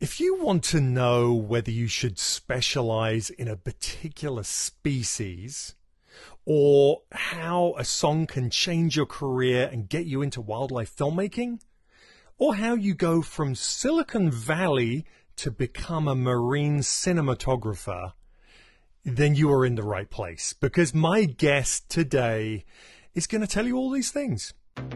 If you want to know whether you should specialize in a particular species, or how a song can change your career and get you into wildlife filmmaking, or how you go from Silicon Valley to become a marine cinematographer, then you are in the right place, because my guest today is going to tell you all these things.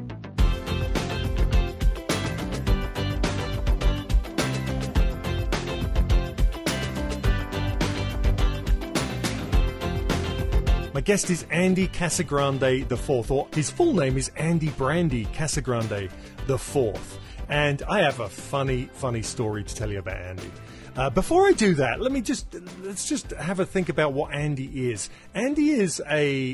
My guest is Andy Casagrande IV, or his full name is Andy Brandy Casagrande IV. And I have a funny story to tell you about Andy. Before I do that, let's just have a think about what Andy is. Andy is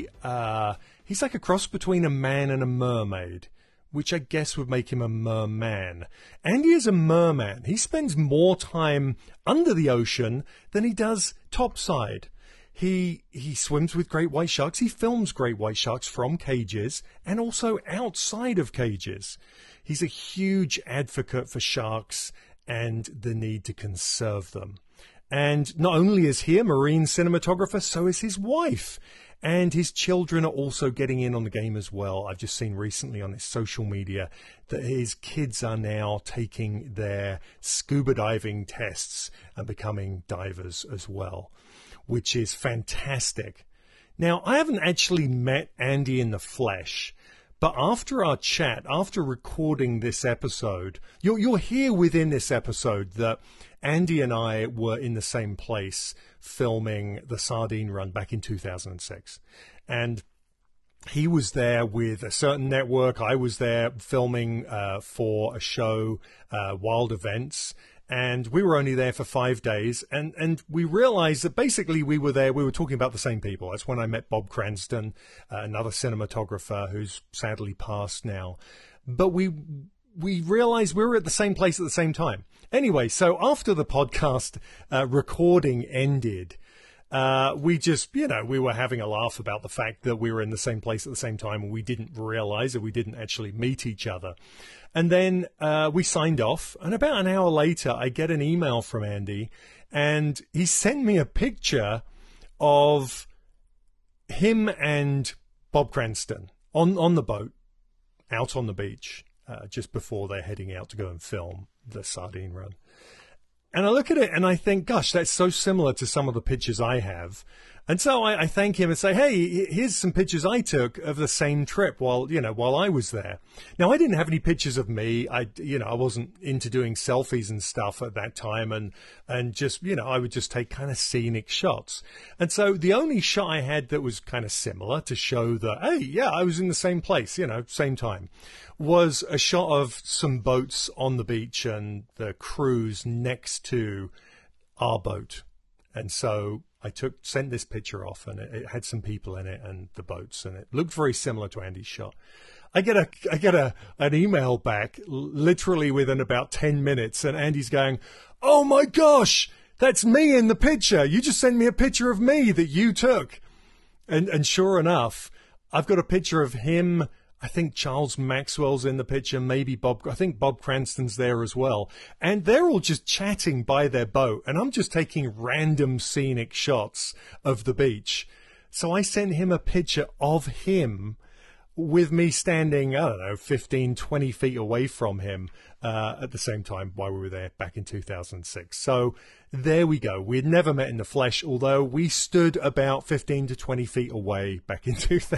he's like a cross between a man and a mermaid, which I guess would make him a merman. Andy is a merman. He spends more time under the ocean than he does topside. He swims with great white sharks. He films great white sharks from cages and also outside of cages. He's a huge advocate for sharks and the need to conserve them. And not only is he a marine cinematographer, so is his wife. And his children are also getting in on the game as well. I've just seen recently on his social media that his kids are now taking their scuba diving tests and becoming divers as well, which is fantastic. Now, I haven't actually met Andy in the flesh, but after our chat, after recording this episode, you'll hear within this episode that Andy and I were in the same place filming The Sardine Run back in 2006. And he was there with a certain network. I was there filming for a show, Wild Events. And we were only there for 5 days, and we realized that basically we were talking about the same people. That's when I met Bob Cranston, another cinematographer who's sadly passed now. But we realized we were at the same place at the same time. Anyway, so after the podcast recording ended, we just, we were having a laugh about the fact that we were in the same place at the same time, and we didn't realize that we didn't actually meet each other. And then we signed off, and about an hour later, I get an email from Andy, and he sent me a picture of him and Bob Cranston on the boat, out on the beach, just before they're heading out to go and film The Sardine Run. And I look at it and I think, gosh, that's so similar to some of the pictures I have. And so I thank him and say, hey, here's some pictures I took of the same trip while I was there. Now, I didn't have any pictures of me. I wasn't into doing selfies and stuff at that time. And just, I would just take kind of scenic shots. And so the only shot I had that was kind of similar to show that, hey, yeah, I was in the same place, same time, was a shot of some boats on the beach and the crews next to our boat. And so I sent this picture off, and it had some people in it and the boats, and it looked very similar to Andy's shot. I get an email back literally within about 10 minutes, and Andy's going, "Oh my gosh, that's me in the picture. You just sent me a picture of me that you took." And sure enough, I've got a picture of him. I think Charles Maxwell's in the picture, maybe I think Bob Cranston's there as well. And they're all just chatting by their boat, and I'm just taking random scenic shots of the beach. So I sent him a picture of him with me standing, 15, 20 feet away from him at the same time while we were there back in 2006. So there we go. We had never met in the flesh, although we stood about 15 to 20 feet away back in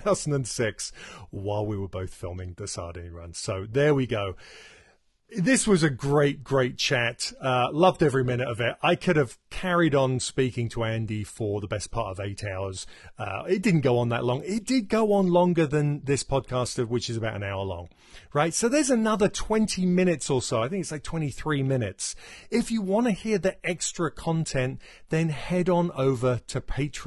2006 while we were both filming The Sardine Run. So there we go. This was a great chat. Loved every minute of it. I could have carried on speaking to Andy for the best part of 8 hours. It didn't go on that long. It did go on longer than this podcast, which is about an hour long, right? So there's another 20 minutes or so. I think it's like 23 minutes. If you want to hear the extra content, then head on over to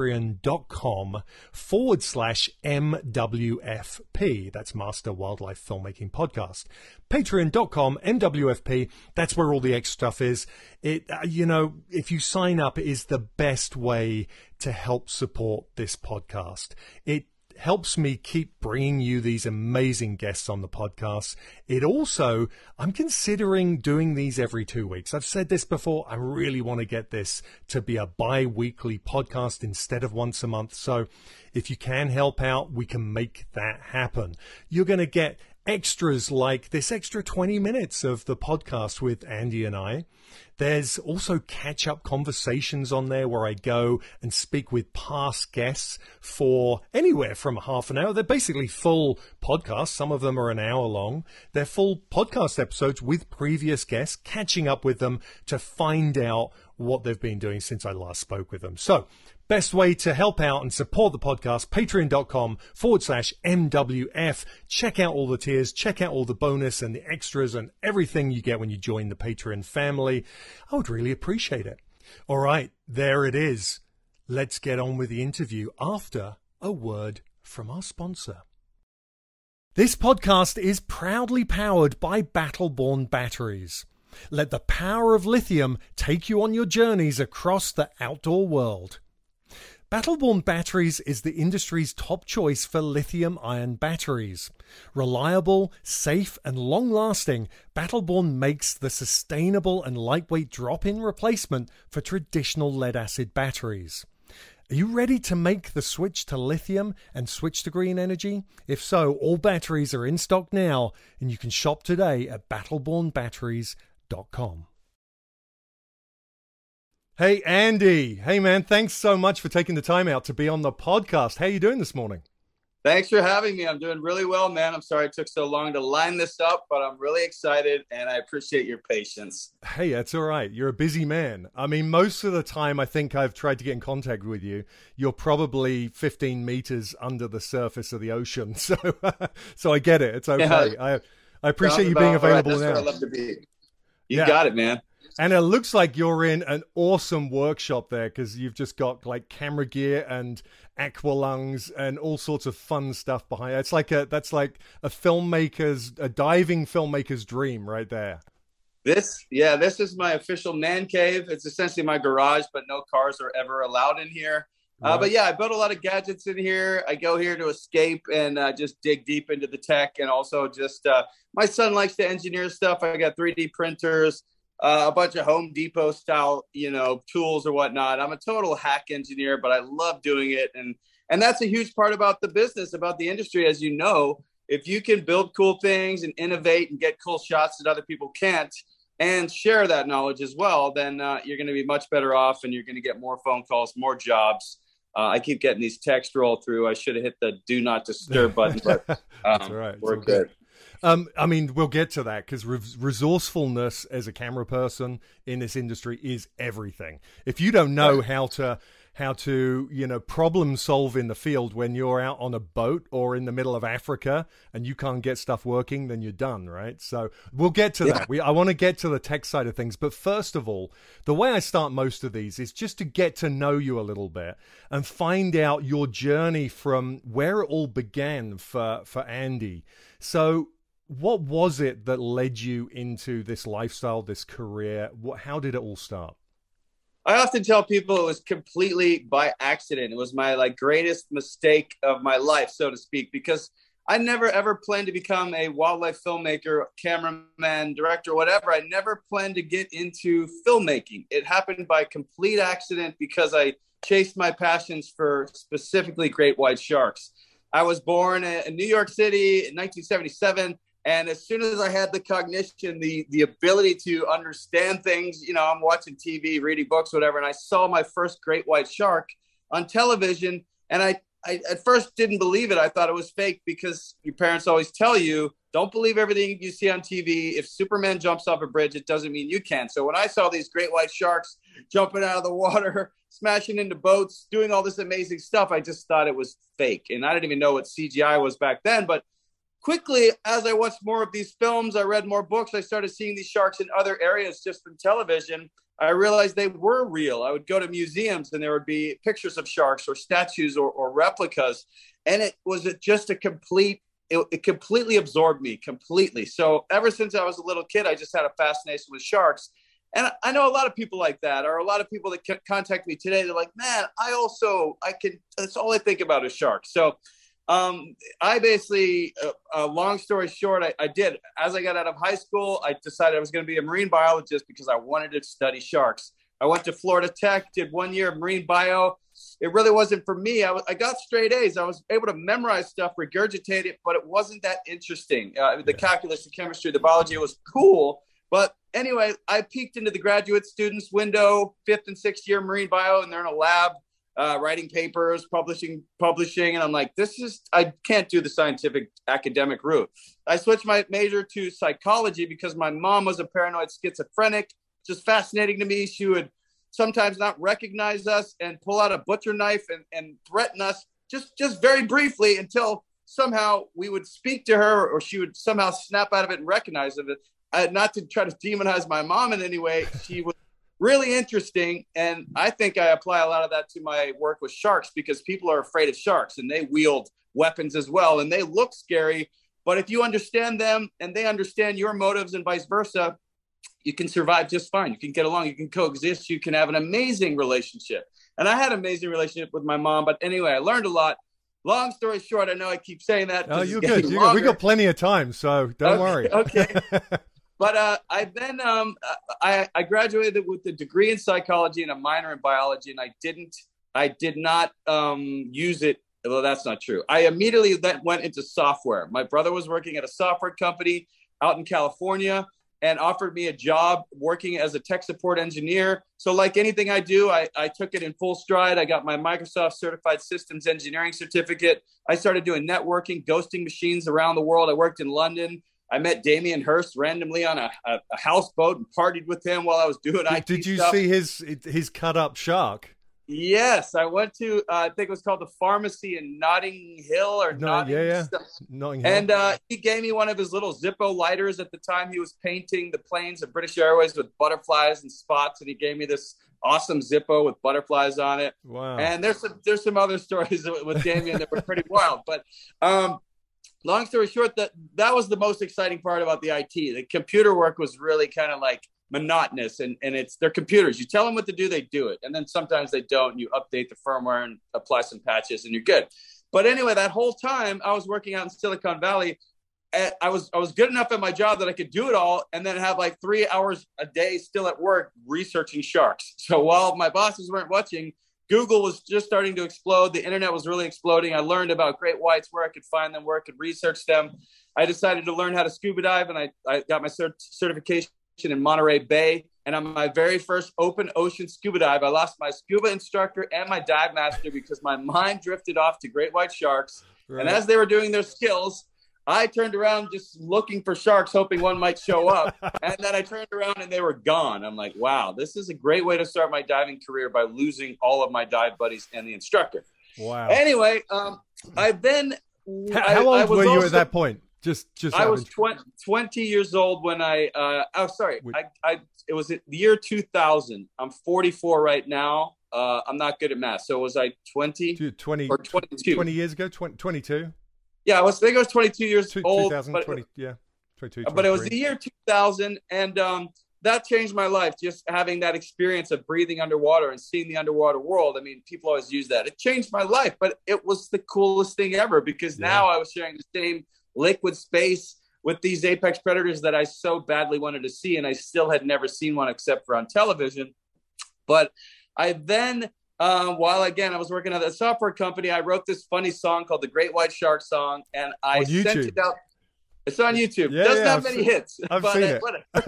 patreon.com/MWFP. That's Master Wildlife Filmmaking Podcast. Patreon.com MWFP. That's where all the extra stuff is. If you sign up, it is the best way to help support this podcast. It helps me keep bringing you these amazing guests on the podcast. It also, I'm considering doing these every 2 weeks. I've said this before. I really want to get this to be a bi-weekly podcast instead of once a month. So if you can help out, we can make that happen. You're going to get extras like this extra 20 minutes of the podcast with Andy and I. There's also catch-up conversations on there where I go and speak with past guests for anywhere from half an hour. They're basically full podcasts. Some of them are an hour long. They're full podcast episodes with previous guests, catching up with them to find out what they've been doing since I last spoke with them. So best way to help out and support the podcast, patreon.com/MWF. Check out all the tiers, check out all the bonus and the extras and everything you get when you join the Patreon family. I would really appreciate it. All right, there it is. Let's get on with the interview after a word from our sponsor. This podcast is proudly powered by Battleborn batteries. Let the power of lithium take you on your journeys across the outdoor world. Battleborn Batteries is the industry's top choice for lithium-ion batteries. Reliable, safe, and long-lasting, Battleborn makes the sustainable and lightweight drop-in replacement for traditional lead-acid batteries. Are you ready to make the switch to lithium and switch to green energy? If so, all batteries are in stock now, and you can shop today at battlebornbatteries.com. Hey, Andy. Hey, man, thanks so much for taking the time out to be on the podcast. How are you doing this morning? Thanks for having me. I'm doing really well, man. I'm sorry it took so long to line this up, but I'm really excited, and I appreciate your patience. Hey, that's all right. You're a busy man. I mean, most of the time I think I've tried to get in contact with you, you're probably 15 meters under the surface of the ocean. So I get it. It's okay. Yeah. I appreciate you being available now. That's where I love to be. You got it, man. And it looks like you're in an awesome workshop there because you've just got like camera gear and aqualungs and all sorts of fun stuff behind it. That's like a diving filmmaker's dream right there. This is my official man cave. It's essentially my garage, but no cars are ever allowed in here. Right. But yeah, I built a lot of gadgets in here. I go here to escape and just dig deep into the tech. And also just my son likes to engineer stuff. I got 3D printers. A bunch of Home Depot style, tools or whatnot. I'm a total hack engineer, but I love doing it. And that's a huge part about the business, about the industry. As you know, if you can build cool things and innovate and get cool shots that other people can't and share that knowledge as well, then you're going to be much better off and you're going to get more phone calls, more jobs. I keep getting these texts roll through. I should have hit the do not disturb button, but that's all right. We're good. I mean, we'll get to that because resourcefulness as a camera person in this industry is everything. If you don't know how to problem solve in the field when you're out on a boat or in the middle of Africa and you can't get stuff working, then you're done, right? So we'll get to that. I want to get to the tech side of things. But first of all, the way I start most of these is just to get to know you a little bit and find out your journey from where it all began for Andy. So what was it that led you into this lifestyle, this career? How did it all start? I often tell people it was completely by accident. It was my greatest mistake of my life, so to speak, because I never ever planned to become a wildlife filmmaker, cameraman, director, whatever. I never planned to get into filmmaking. It happened by complete accident because I chased my passions for specifically great white sharks. I was born in New York City in 1977. And as soon as I had the cognition, the ability to understand things, I'm watching TV, reading books, whatever, and I saw my first great white shark on television. And I at first didn't believe it. I thought it was fake because your parents always tell you, don't believe everything you see on TV. If Superman jumps off a bridge, it doesn't mean you can. So when I saw these great white sharks jumping out of the water, smashing into boats, doing all this amazing stuff, I just thought it was fake. And I didn't even know what CGI was back then. But quickly, as I watched more of these films, I read more books, I started seeing these sharks in other areas just from television. I realized they were real. I would go to museums and there would be pictures of sharks or statues or replicas. And it was just it completely absorbed me completely. So ever since I was a little kid, I just had a fascination with sharks. And I know a lot of people like that, or a lot of people that contact me today. They're like, man, that's all I think about is sharks. So I basically, long story short, I did. As I got out of high school, I decided I was going to be a marine biologist because I wanted to study sharks. I went to Florida Tech, did 1 year of marine bio. It really wasn't for me. I got straight A's. I was able to memorize stuff, regurgitate it, but it wasn't that interesting. The calculus, the chemistry, the biology, it was cool. But anyway, I peeked into the graduate students window, 5th and 6th year marine bio, and they're in a lab writing papers, publishing. And I'm like, I can't do the scientific academic route. I switched my major to psychology because my mom was a paranoid schizophrenic. Just fascinating to me. She would sometimes not recognize us and pull out a butcher knife and threaten us just very briefly until somehow we would speak to her or she would somehow snap out of it and recognize it. Not to try to demonize my mom in any way. She was really interesting. And I think I apply a lot of that to my work with sharks because people are afraid of sharks and they wield weapons as well. And they look scary. But if you understand them and they understand your motives and vice versa, you can survive just fine. You can get along. You can coexist. You can have an amazing relationship. And I had an amazing relationship with my mom. But anyway, I learned a lot. Long story short, I know I keep saying that. Oh, you're good. We got plenty of time, so don't worry. Okay. But I then I graduated with a degree in psychology and a minor in biology, and I did not use it. Well, that's not true. I immediately then went into software. My brother was working at a software company out in California and offered me a job working as a tech support engineer. So like anything I do, I took it in full stride. I got my Microsoft Certified Systems Engineering certificate. I started doing networking, ghosting machines around the world. I worked in London. I met Damien Hirst randomly on a houseboat and partied with him while I was doing IT stuff. Did you see his cut up shark? Yes, I went to I think it was called the Pharmacy in Notting Hill or Notting Hill. And he gave me one of his little Zippo lighters. At the time, he was painting the planes of British Airways with butterflies and spots, and he gave me this awesome Zippo with butterflies on it. Wow! And there's some other stories with Damien that were pretty wild, but. Long story short, that was the most exciting part about the IT. The computer work was really kind of like monotonous, and they're computers. You tell them what to do, they do it. And then sometimes they don't. You update the firmware and apply some patches and you're good. But anyway, that whole time I was working out in Silicon Valley. I was good enough at my job that I could do it all and then have like 3 hours a day still at work researching sharks. So while my bosses weren't watching, Google was just starting to explode. The internet was really exploding. I learned about great whites, where I could find them, where I could research them. I decided to learn how to scuba dive, and I got my certification in Monterey Bay. And on my very first open ocean scuba dive, I lost my scuba instructor and my dive master because my mind drifted off to great white sharks. Right. And as they were doing their skills, I turned around just looking for sharks, hoping one might show up. And then I turned around and they were gone. I'm like, wow, this is a great way to start my diving career by losing all of my dive buddies and the instructor. Wow. Anyway, I then... How old were you at that point? Just I was 20 years old when it was the year 2000. I'm 44 right now. I'm not good at math. So was I 20 or 22? 20 years ago? 22? Yeah, I think I was 22 years old. 2020, yeah. 22, but it was the year 2000, and that changed my life, just having that experience of breathing underwater and seeing the underwater world. I mean, people always use that. It changed my life, but it was the coolest thing ever because now I was sharing the same liquid space with these apex predators that I so badly wanted to see, and I still had never seen one except for on television. But I then... while again I was working at a software company, I wrote this funny song called the Great White Shark Song, and I sent it out. It's on YouTube. It doesn't have many hits. I've seen it.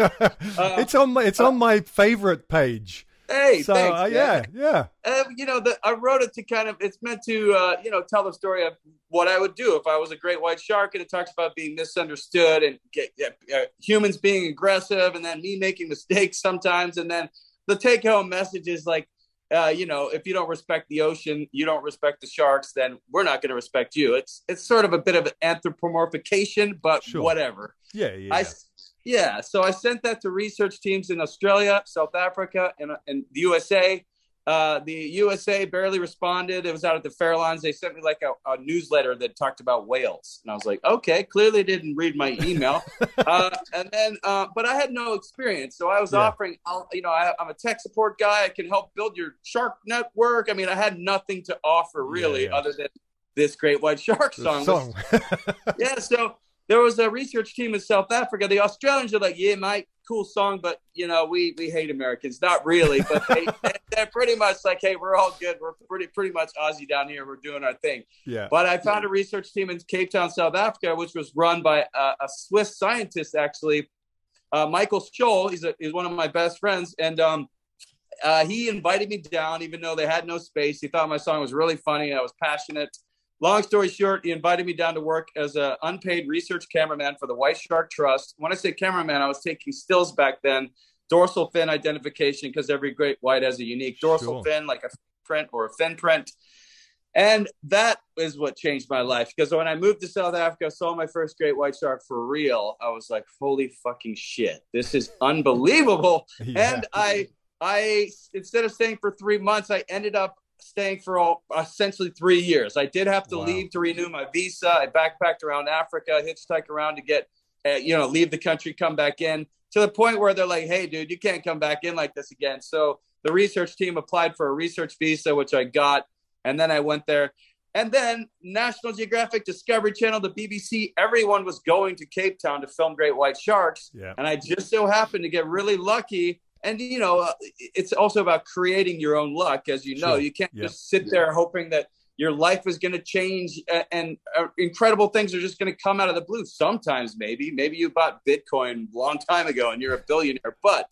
It's on my favorite page. Hey, so, thanks. Yeah. I wrote it to kind of. It's meant to tell the story of what I would do if I was a great white shark, and it talks about being misunderstood and humans being aggressive, and then me making mistakes sometimes, and then the take-home message is like. If you don't respect the ocean, you don't respect the sharks, then we're not going to respect you. It's sort of a bit of an anthropomorphication, but whatever. Yeah. So I sent that to research teams in Australia, South Africa, and the USA. The USA barely responded. It was out at the Farallons. They sent me like a newsletter that talked about whales. And I was like, okay, clearly didn't read my email. But I had no experience. So I was offering, I'm a tech support guy. I can help build your shark network. I mean, I had nothing to offer really other than this Great White Shark song. Yeah, so there was a research team in South Africa. The Australians are like, yeah, mate, cool song, but, you know, we hate Americans. Not really, but they're pretty much like, hey, we're all good. We're pretty much Aussie down here. We're doing our thing. Yeah. But I found a research team in Cape Town, South Africa, which was run by a Swiss scientist, actually, Michael Scholl. He's one of my best friends. And he invited me down, even though they had no space. He thought my song was really funny. I was passionate. Long story short, he invited me down to work as an unpaid research cameraman for the White Shark Trust. When I say cameraman, I was taking stills back then, dorsal fin identification, because every great white has a unique dorsal fin, like a print or a fin print. And that is what changed my life, because when I moved to South Africa, saw my first great white shark for real, I was like, holy fucking shit, this is unbelievable. Yeah. And I instead of staying for 3 months, I ended up staying for essentially 3 years. I did have to leave to renew my visa. I backpacked around Africa, hitchhiked around to get, leave the country, come back in, to the point where they're like, hey, dude, you can't come back in like this again. So the research team applied for a research visa, which I got. And then I went there. And then National Geographic, Discovery Channel, the BBC, everyone was going to Cape Town to film great white sharks. Yeah. And I just so happened to get really lucky. And, it's also about creating your own luck. As you know, you can't just sit there hoping that your life is going to change and incredible things are just going to come out of the blue. Sometimes maybe you bought Bitcoin a long time ago and you're a billionaire. But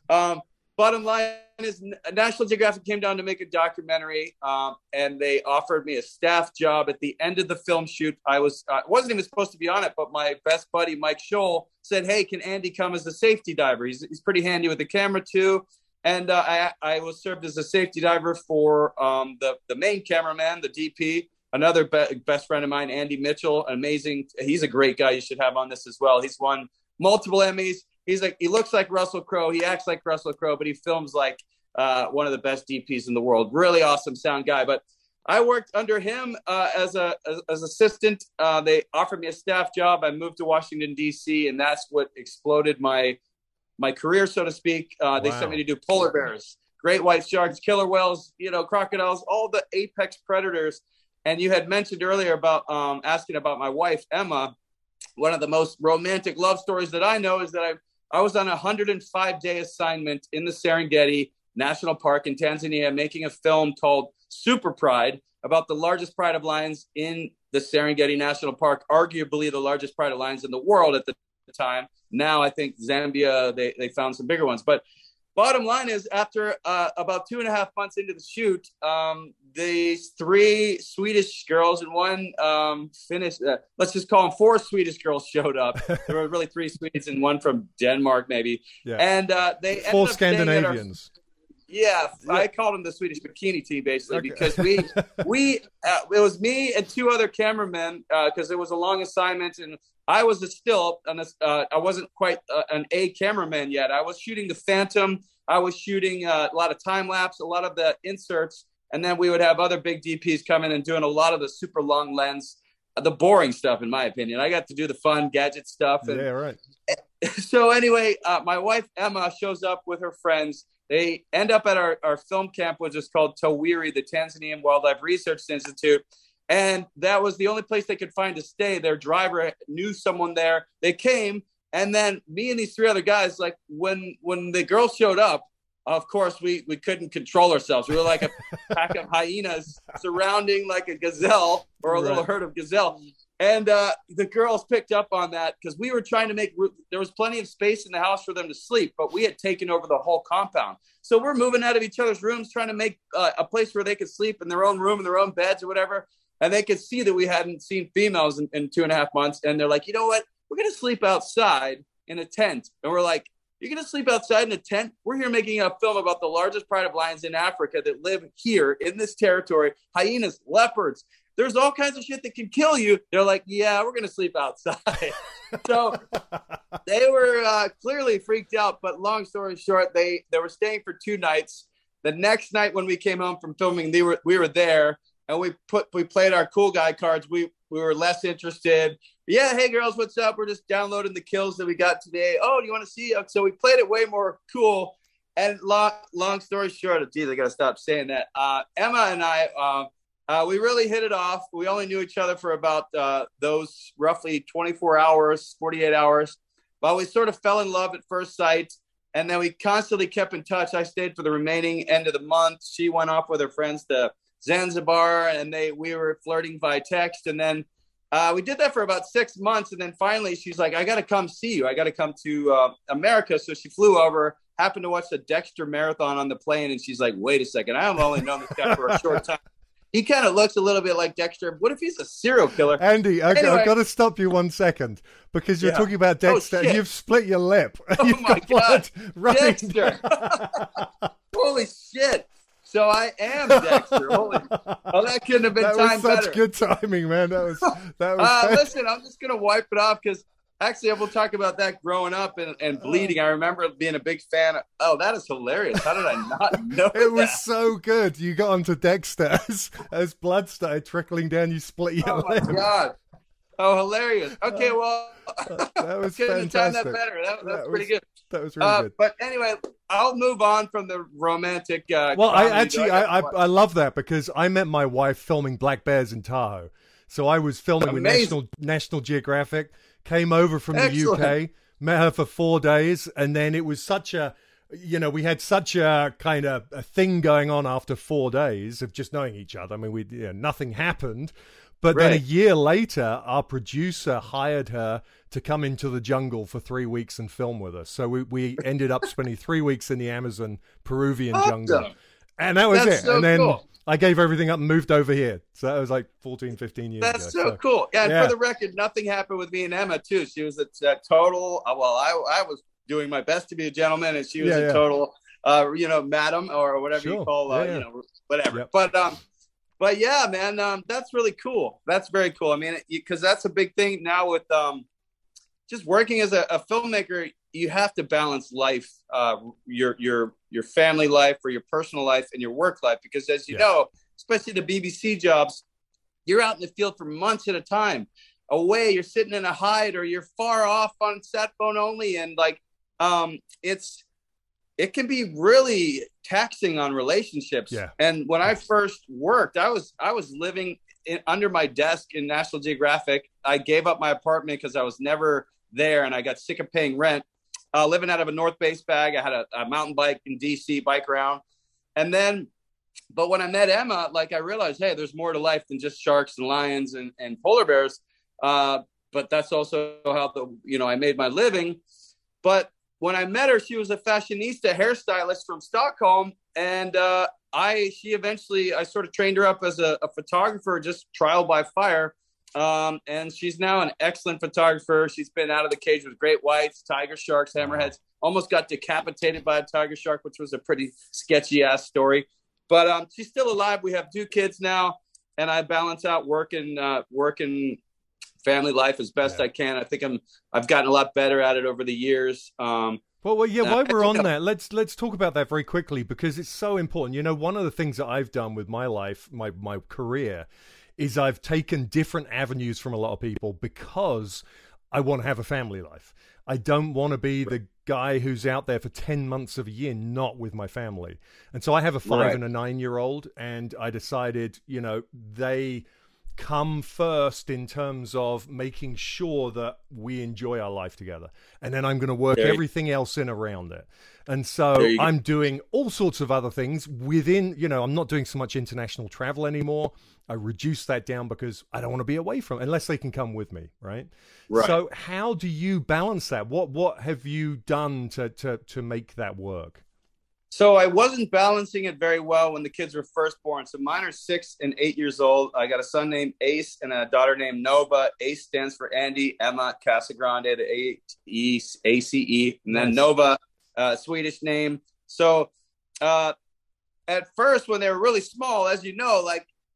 bottom line is National Geographic came down to make a documentary, and they offered me a staff job at the end of the film shoot. I wasn't even supposed to be on it, but my best buddy, Mike Scholl, said, hey, can Andy come as a safety diver? He's pretty handy with the camera too. And I was served as a safety diver for the main cameraman, the DP, another best friend of mine, Andy Mitchell, amazing. He's a great guy. You should have on this as well. He's won multiple Emmys. He looks like Russell Crowe. He acts like Russell Crowe, but he films like one of the best DPs in the world. Really awesome sound guy. But I worked under him as assistant. They offered me a staff job. I moved to Washington, D.C., and that's what exploded my career, so to speak. They sent me to do polar bears, great white sharks, killer whales, crocodiles, all the apex predators. And you had mentioned earlier about asking about my wife, Emma. One of the most romantic love stories that I know is that I was on a 105-day assignment in the Serengeti National Park in Tanzania, making a film called Super Pride about the largest pride of lions in the Serengeti National Park, arguably the largest pride of lions in the world at the time. Now I think Zambia, they found some bigger ones. But bottom line is, after about 2.5 months into the shoot, these 3 Swedish girls and one Finnish, let's just call them 4 Swedish girls showed up. There were really 3 Swedes and one from Denmark, maybe. Yeah. And they ended 4 up Scandinavians. I called them the Swedish bikini team, basically, because it was me and 2 other cameramen, because it was a long assignment, and I was I wasn't quite an A cameraman yet. I was shooting the Phantom. I was shooting a lot of time lapse, a lot of the inserts, and then we would have other big DPs come in and doing a lot of the super long lens, the boring stuff, in my opinion. I got to do the fun gadget stuff. And, yeah, right. So anyway, my wife, Emma, shows up with her friends. They end up at our film camp, which is called Tawiri, the Tanzanian Wildlife Research Institute. And that was the only place they could find to stay. Their driver knew someone there. They came, and then me and these 3 other guys, like when the girls showed up, of course, we couldn't control ourselves. We were like a pack of hyenas surrounding like a gazelle or a little herd of gazelle. And the girls picked up on that because we were trying to there was plenty of space in the house for them to sleep, but we had taken over the whole compound. So we're moving out of each other's rooms, trying to make a place where they could sleep in their own room, in their own beds or whatever. And they could see that we hadn't seen females in 2.5 months. And they're like, you know what? We're going to sleep outside in a tent. And we're like, you're going to sleep outside in a tent? We're here making a film about the largest pride of lions in Africa that live here in this territory. Hyenas, leopards. There's all kinds of shit that can kill you. They're like, yeah, we're going to sleep outside. So they were clearly freaked out. But long story short, they were staying for 2 nights. The next night when we came home from filming, we were there. And we played our cool guy cards. We were less interested. Yeah, hey girls, what's up? We're just downloading the kills that we got today. Oh, do you want to see? So we played it way more cool. And long story short, geez, I gotta stop saying that. Emma and I, We really hit it off. We only knew each other for about those roughly 24 hours, 48 hours. But we sort of fell in love at first sight. And then we constantly kept in touch. I stayed for the remaining end of the month. She went off with her friends to Zanzibar, and we were flirting by text. And then we did that for about 6 months. And then finally, she's like, I got to come see you. I got to come to America. So she flew over, happened to watch the Dexter marathon on the plane. And she's like, wait a second. I have only known this guy for a short time. He kind of looks a little bit like Dexter. What if he's a serial killer? Andy, I've got to stop you 1 second because you're talking about Dexter and you've split your lip. Oh, you've my God. Dexter. Holy shit. So I am Dexter. That couldn't have been that time was such better. Good timing, man. That was listen, I'm just going to wipe it off because actually we'll talk about that growing up and bleeding. I remember being a big fan. That is hilarious. How did I not know It was so good. You got onto Dexter as blood started trickling down. You split your lip. Oh, my God. Oh, hilarious. Okay, well, that was couldn't have done that fantastic. better. That's pretty good. That was really good. But anyway, I'll move on from the romantic. Well, I love that because I met my wife filming Black Bears in Tahoe. So I was filming with National Geographic, came over from the UK, met her for 4 days, and then it was such a, we had such a kind of a thing going on after 4 days of just knowing each other. I mean, nothing happened. But then a year later, our producer hired her to come into the jungle for 3 weeks and film with us. So we ended up spending 3 weeks in the Amazon Peruvian jungle. And that was it. So and then cool. I gave everything up and moved over here. So that was like 14, 15 years ago. That's so cool. Yeah, and for the record, nothing happened with me and Emma, too. She was a total, I was doing my best to be a gentleman, and she was a total, madam or whatever you call, whatever. Yep. But yeah, man, that's really cool. That's very cool. I mean, because that's a big thing now with just working as a filmmaker. You have to balance life, your family life or your personal life and your work life, because as you know, especially the BBC jobs, you're out in the field for months at a time. Away, you're sitting in a hide or you're far off on sat phone only, and it can be really taxing on relationships. Yeah. And when I first worked, I was living under my desk in National Geographic. I gave up my apartment because I was never there, and I got sick of paying rent. Living out of a North Face bag. I had a mountain bike in DC, bike around. And then, but when I met Emma, I realized, hey, there's more to life than just sharks and lions and polar bears. But that's also how I made my living. But when I met her, she was a fashionista hairstylist from Stockholm. And I sort of trained her up as a photographer, just trial by fire. And she's now an excellent photographer. She's been out of the cage with great whites, tiger sharks, hammerheads, almost got decapitated by a tiger shark, which was a pretty sketchy ass story. But she's still alive. We have 2 kids now, and I balance out work and family life as best I can. I think I've gotten a lot better at it over the years. While we're on that, let's talk about that very quickly, because it's so important. One of the things that I've done with my life, my career, is I've taken different avenues from a lot of people because I want to have a family life. I don't want to be the guy who's out there for 10 months of a year, not with my family. And so I have a 5 and a 9-year-old, and I decided, they come first in terms of making sure that we enjoy our life together. And then I'm going to work everything else in around it. And so I'm doing all sorts of other things within, I'm not doing so much international travel anymore. I reduced that down because I don't want to be away from it unless they can come with me. Right. So how do you balance that? What have you done to make that work? So I wasn't balancing it very well when the kids were first born. So mine are 6 and 8 years old. I got a son named Ace and a daughter named Nova. Ace stands for Andy, Emma Casagrande, the ACE, and then Nova, Swedish name. So at first, when they were really small, as you know,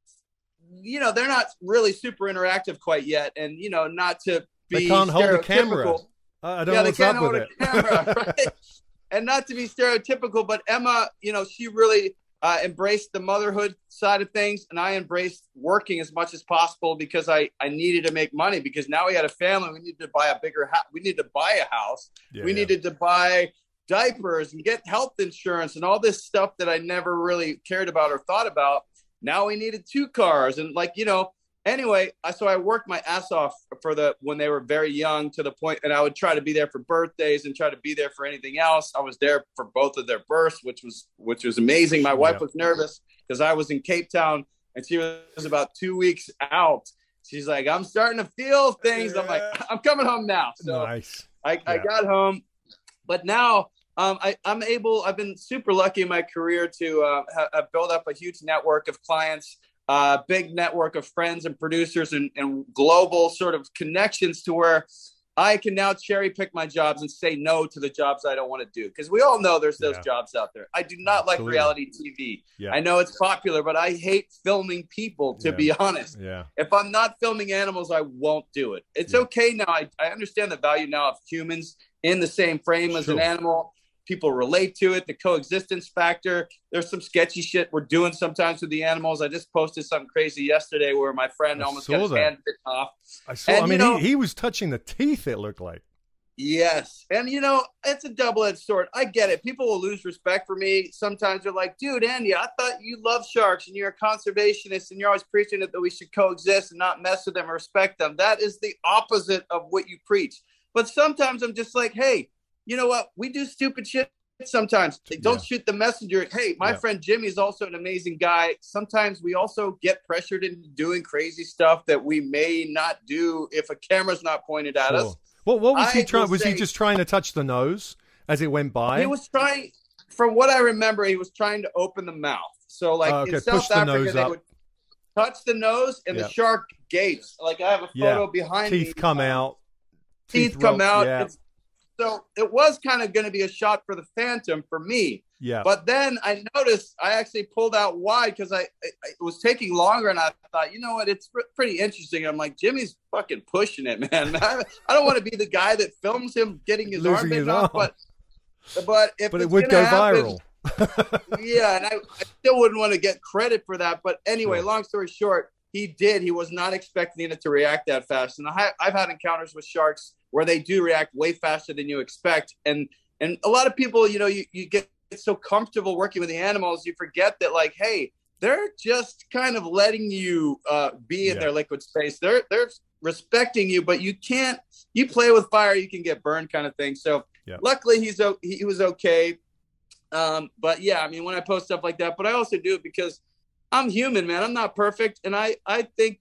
they're not really super interactive quite yet. And, not to be they can't hold a camera. I don't know what's up with it. Camera, right? And not to be stereotypical, but Emma, she really embraced the motherhood side of things, and I embraced working as much as possible because I needed to make money, because now we had a family. We needed to buy a bigger house. We needed to buy a house. We needed to buy diapers and get health insurance and all this stuff that I never really cared about or thought about. Now we needed 2 cars. And like, anyway, so I worked my ass off when they were very young, to the point, and I would try to be there for birthdays and try to be there for anything else. I was there for both of their births, which was amazing. My wife was nervous because I was in Cape Town and she was about 2 weeks out. She's like, I'm starting to feel things. I'm like, I'm coming home now. So nice. I got home, but now I've been super lucky in my career to have built up a huge network of clients, big network of friends and producers and global sort of connections, to where I can now cherry pick my jobs and say no to the jobs I don't want to do. Because we all know there's those jobs out there. I do not like reality TV. Yeah. I know it's popular, but I hate filming people, to be honest. Yeah. If I'm not filming animals, I won't do it. It's okay now. I understand the value now of humans in the same frame as an animal. People relate to it, the coexistence factor. There's some sketchy shit we're doing sometimes with the animals. I just posted something crazy yesterday where my friend almost got his hand bitten off. I saw. And, he was touching the teeth, it looked like. Yes. And, it's a double-edged sword. I get it. People will lose respect for me. Sometimes they're like, dude, Andy, I thought you love sharks and you're a conservationist and you're always preaching that we should coexist and not mess with them or respect them. That is the opposite of what you preach. But sometimes I'm just like, hey, you know what? We do stupid shit sometimes. Don't shoot the messenger. Hey, my friend Jimmy is also an amazing guy. Sometimes we also get pressured into doing crazy stuff that we may not do if a camera's not pointed at us. What was he trying? Was he just trying to touch the nose as it went by? He was trying, from what I remember, he was trying to open the mouth. So like in South Africa, they would touch the nose and the shark gapes. Like I have a photo behind me. Teeth come out. Teeth come out. Yeah. So it was kind of going to be a shot for the Phantom for me. Yeah. But then I noticed I actually pulled out wide because it was taking longer, and I thought, you know what, it's pretty interesting. I'm like, Jimmy's fucking pushing it, man. I don't want to be the guy that films him getting his arm bitten off, but it would go viral. Yeah, and I still wouldn't want to get credit for that. But anyway, long story short, he did. He was not expecting it to react that fast. And I've had encounters with sharks where they do react way faster than you expect. And a lot of people, you get so comfortable working with the animals, you forget that, like, hey, they're just kind of letting you be in their liquid space. They're respecting you, but you play with fire, you can get burned, kind of thing. So luckily he was okay. But yeah, I mean, when I post stuff like that, but I also do it because I'm human, man. I'm not perfect. And I think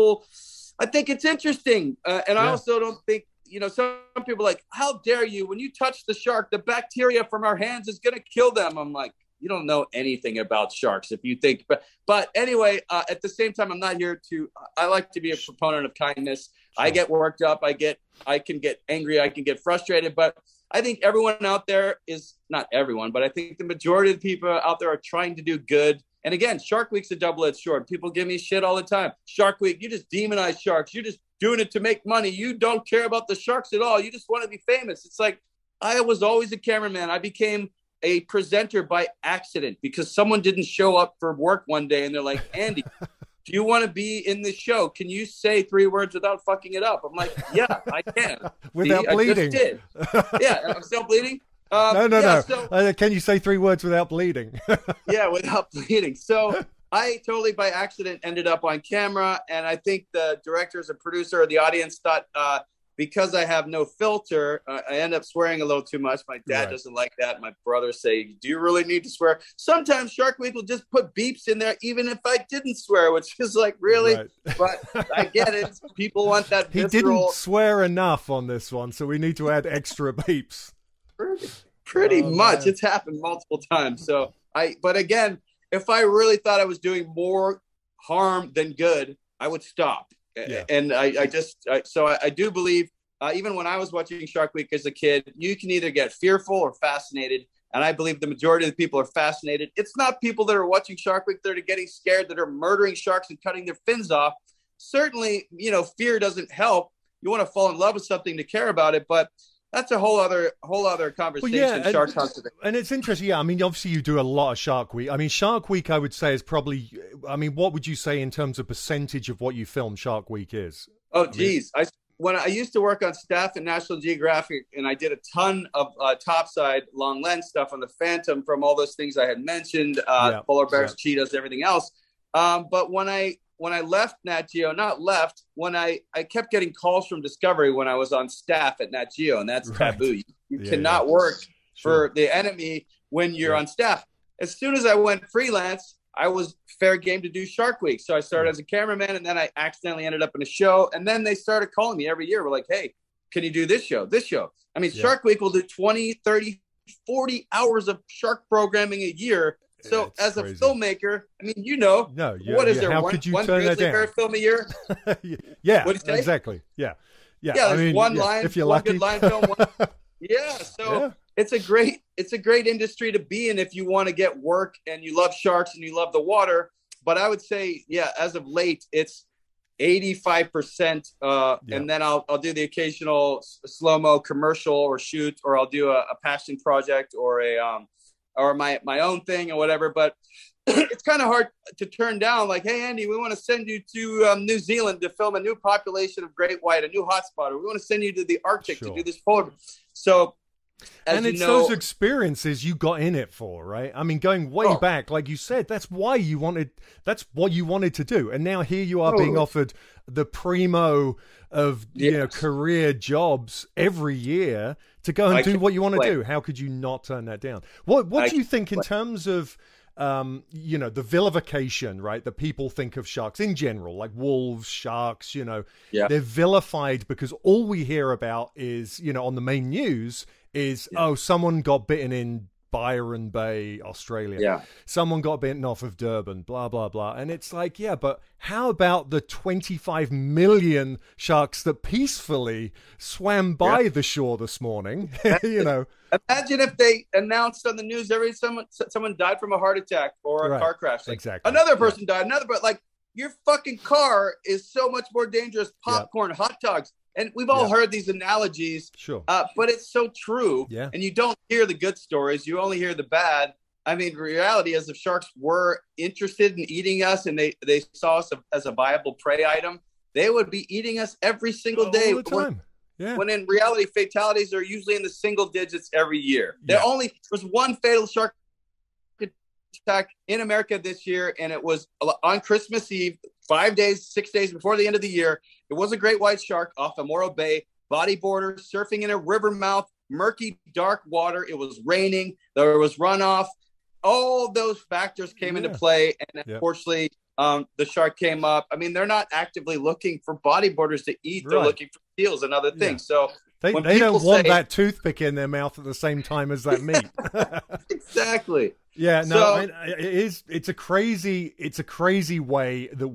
it's interesting. And I also don't think, some people are like, how dare you? When you touch the shark, the bacteria from our hands is going to kill them. I'm like, you don't know anything about sharks if you think. But anyway, at the same time, I'm not here I like to be a proponent of kindness. Sure. I get worked up. I can get angry. I can get frustrated. But I think everyone out there is, not everyone, but I think the majority of the people out there are trying to do good. And again, Shark Week's a double-edged sword. People give me shit all the time. Shark Week, you just demonize sharks. You're just doing it to make money. You don't care about the sharks at all. You just want to be famous. It's like, I was always a cameraman. I became a presenter by accident because someone didn't show up for work one day and they're like, Andy, do you want to be in the show? Can you say 3 words without fucking it up? I'm like, yeah, I can. Without bleeding. I just did. Yeah, I'm still bleeding. No. So, can you say 3 words without bleeding? Yeah, without bleeding. So I totally by accident ended up on camera, and I think the directors and producer or the audience thought because I have no filter, I end up swearing a little too much. My dad doesn't like that. My brothers say, do you really need to swear? Sometimes Shark Week will just put beeps in there, even if I didn't swear, which is like, really? Right. But I get it. People want that visceral. He didn't swear enough on this one, so we need to add extra beeps. Pretty much. Man. It's happened multiple times. But again, if I really thought I was doing more harm than good, I would stop. Yeah. And I do believe, even when I was watching Shark Week as a kid, you can either get fearful or fascinated. And I believe the majority of the people are fascinated. It's not people that are watching Shark Week that are getting scared, that are murdering sharks and cutting their fins off. Certainly, fear doesn't help. You want to fall in love with something to care about it, but that's a whole other conversation. Well, yeah, Shark conservation. And it's interesting. Yeah, I mean, obviously you do a lot of Shark Week. I mean, Shark Week, I would say, is probably. I mean, what would you say in terms of percentage of what you film Shark Week is? Oh, geez. When I used to work on staff at National Geographic, and I did a ton of topside long lens stuff on the Phantom from all those things I had mentioned, polar bears, cheetahs, everything else. But when I left Nat Geo, not left, when I kept getting calls from Discovery when I was on staff at Nat Geo, and that's taboo. You cannot work for the enemy when you're on staff. As soon as I went freelance, I was fair game to do Shark Week. So I started as a cameraman, and then I accidentally ended up in a show. And then they started calling me every year. We're like, hey, can you do this show, this show? I mean, Shark Week will do 20, 30, 40 hours of shark programming a year. So as a filmmaker, I mean, what is there? How one could you one turn grizzly that bear down? film a year? Exactly. Yeah. There's one line, if you're one lucky. good line film. It's a great industry to be in if you want to get work and you love sharks and you love the water. But I would say, as of late, it's 85%. And then I'll do the occasional slow-mo commercial or shoot, or I'll do a passion project or or my own thing or whatever. But it's kind of hard to turn down. Like, hey, Andy, we want to send you to New Zealand to film a new population of great white, a new hotspot, or we want to send you to the Arctic to do this photo. So, it's those experiences you got in it for, right? I mean, going way back, like you said, that's what you wanted to do. And now here you are being offered the primo of career jobs every year to go and do what you want to do. How could you not turn that down? What do you think in terms of the vilification, right, that people think of sharks in general, like wolves, sharks, they're vilified because all we hear about is, on the main news is, someone got bitten in Byron Bay, Australia. Yeah. Someone got bitten off of Durban, blah, blah, blah. And it's like, but how about the 25 million sharks that peacefully swam by the shore this morning? Imagine if they announced on the news someone died from a heart attack or a car crash. Like, exactly. Another person died. But like, your fucking car is so much more dangerous. Popcorn, hot dogs. And we've all heard these analogies, but it's so true. Yeah. And you don't hear the good stories. You only hear the bad. I mean, the reality is if sharks were interested in eating us and they saw us as a viable prey item, they would be eating us every single day. All the time. When in reality, fatalities are usually in the single digits every year. There's one fatal shark attack in America this year, and it was on Christmas Eve, 6 days before the end of the year. It was a great white shark off of Morro Bay, bodyboarder, surfing in a river mouth, murky, dark water. It was raining. There was runoff. All those factors came into play, and unfortunately, the shark came up. I mean, they're not actively looking for bodyboarders to eat. They're looking for seals and other things. So they don't want that toothpick in their mouth at the same time as that meat. Exactly. Yeah, no, it's a crazy way that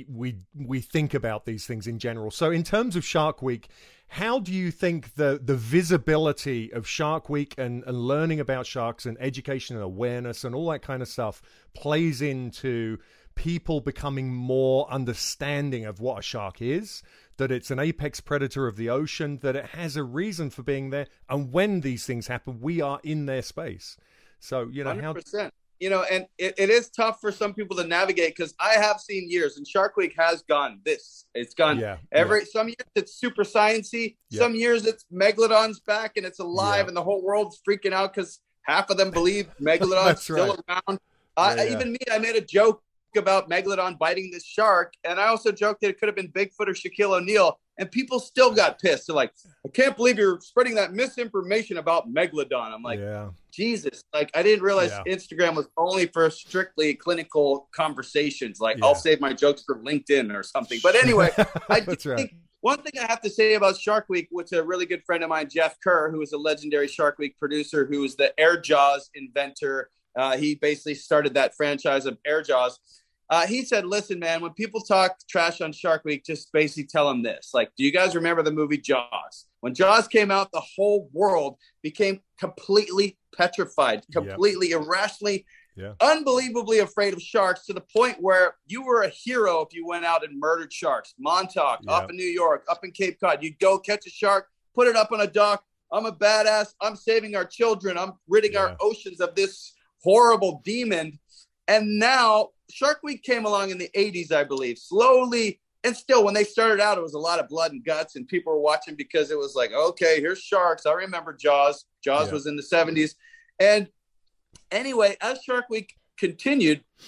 we think about these things in general. So in terms of Shark Week, how do you think the visibility of Shark Week and learning about sharks and education and awareness and all that kind of stuff plays into people becoming more understanding of what a shark is, that it's an apex predator of the ocean, that it has a reason for being there, and when these things happen, we are in their space. So, 100%. And it is tough for some people to navigate, because I have seen years, and Shark Week has gone it's gone some years it's super sciencey. Some years it's Megalodon's back and it's alive and the whole world's freaking out because half of them believe Megalodon's still around. Even me, I made a joke about Megalodon biting this shark, and I also joked that it could have been Bigfoot or Shaquille O'Neal, and people still got pissed. They're like, I can't believe you're spreading that misinformation about Megalodon. I'm like, Jesus, like, I didn't realize Instagram was only for strictly clinical conversations. Like, I'll save my jokes for LinkedIn or something. But anyway, I think one thing I have to say about Shark Week, which a really good friend of mine, Jeff Kerr, who is a legendary Shark Week producer, who is the Air Jaws inventor. He basically started that franchise of Air Jaws. He said, listen, man, when people talk trash on Shark Week, just basically tell them this. Like, do you guys remember the movie Jaws? When Jaws came out, the whole world became completely petrified, completely irrationally, unbelievably afraid of sharks, to the point where you were a hero if you went out and murdered sharks. Montauk, up in New York, up in Cape Cod, you'd go catch a shark, put it up on a dock. I'm a badass. I'm saving our children. I'm ridding our oceans of this horrible demon. And now Shark Week came along in the 80s, I believe, slowly. And still, when they started out, it was a lot of blood and guts, and people were watching because it was like, okay, here's sharks. I remember Jaws. Jaws was in the 70s. And anyway, as Shark Week continued,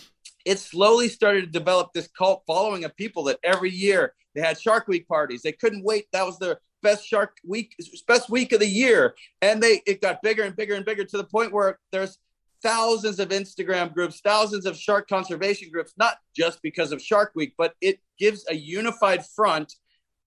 it slowly started to develop this cult following of people that every year they had Shark Week parties. They couldn't wait. That was their best week of the year. And it got bigger and bigger and bigger to the point where there's thousands of Instagram groups, thousands of shark conservation groups, not just because of Shark Week, but it gives a unified front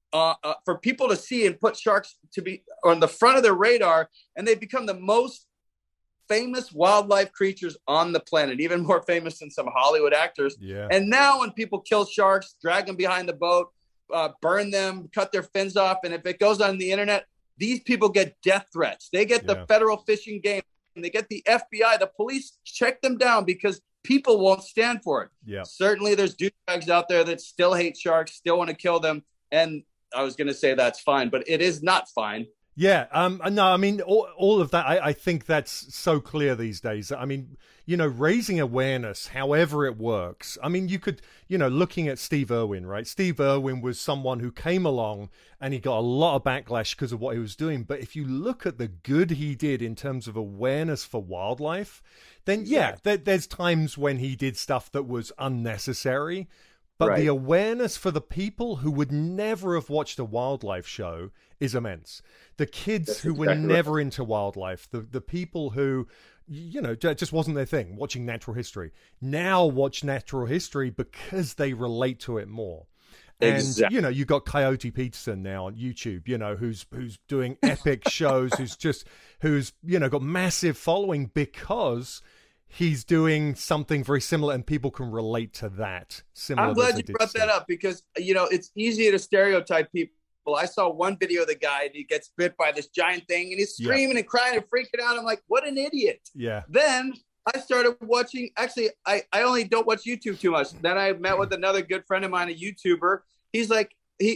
for people to see and put sharks to be on the front of their radar. And they've become the most famous wildlife creatures on the planet, even more famous than some Hollywood actors. Yeah. And now when people kill sharks, drag them behind the boat, burn them, cut their fins off, and if it goes on the internet, these people get death threats. They get the federal fish and game, and they get the FBI, the police check them down because people won't stand for it. Yeah. Certainly there's douchebags out there that still hate sharks, still want to kill them. And I was going to say that's fine, but it is not fine. Yeah, no, I mean, all of that, I think that's so clear these days. I mean, raising awareness, however it works. I mean, you could, looking at Steve Irwin, right? Steve Irwin was someone who came along and he got a lot of backlash because of what he was doing. But if you look at the good he did in terms of awareness for wildlife, then there's times when he did stuff that was unnecessary. But the awareness for the people who would never have watched a wildlife show is immense. The kids who were never into wildlife, the people who, just wasn't their thing, watching natural history, now watch natural history because they relate to it more. And, you got Coyote Peterson now on YouTube, who's doing epic shows, who's got massive following because he's doing something very similar and people can relate to that. I'm glad you brought that up because, it's easy to stereotype people. I saw one video of the guy and he gets bit by this giant thing and he's screaming and crying and freaking out. I'm like, what an idiot. Yeah. Then I started watching, actually, I only don't watch YouTube too much. Then I met with another good friend of mine, a YouTuber. He's like,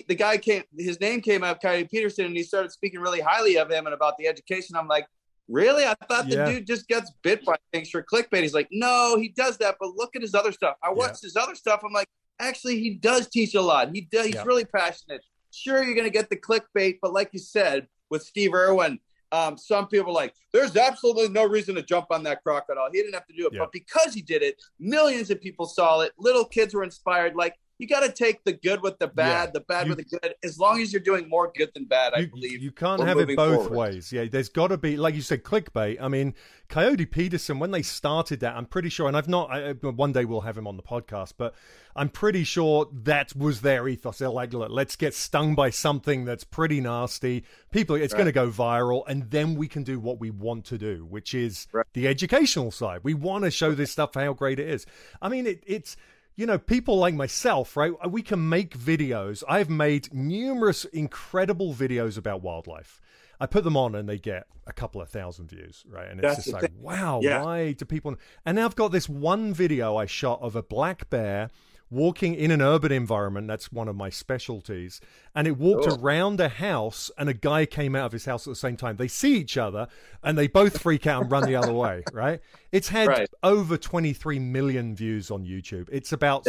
his name came up, Coyote Peterson, and he started speaking really highly of him and about the education. I'm like, really? I thought the dude just gets bit by things for clickbait. He's like, no, he does that, but look at his other stuff. I watched his other stuff. I'm like, actually, he does teach a lot. He's really passionate. Sure, you're going to get the clickbait, but like you said, with Steve Irwin, some people are like, there's absolutely no reason to jump on that crocodile. He didn't have to do it. But because he did it, millions of people saw it. Little kids were inspired. Like, you got to take the good with the bad, the bad with the good. As long as you're doing more good than bad, I believe. You can't have it both ways. Yeah, there's got to be, like you said, clickbait. I mean, Coyote Peterson, when they started that, I'm pretty sure, and one day we'll have him on the podcast, but I'm pretty sure that was their ethos. They're like, look, let's get stung by something that's pretty nasty. It's going to go viral, and then we can do what we want to do, which is the educational side. We want to show this stuff for how great it is. I mean, it's... people like myself, right? We can make videos. I've made numerous incredible videos about wildlife. I put them on and they get a couple of thousand views, right? And it's just like, wow, why do people... And now I've got this one video I shot of a black bear walking in an urban environment. That's one of my specialties. And it walked around a house and a guy came out of his house at the same time. They see each other and they both freak out and run the other way, right? It's had over 23 million views on YouTube. It's about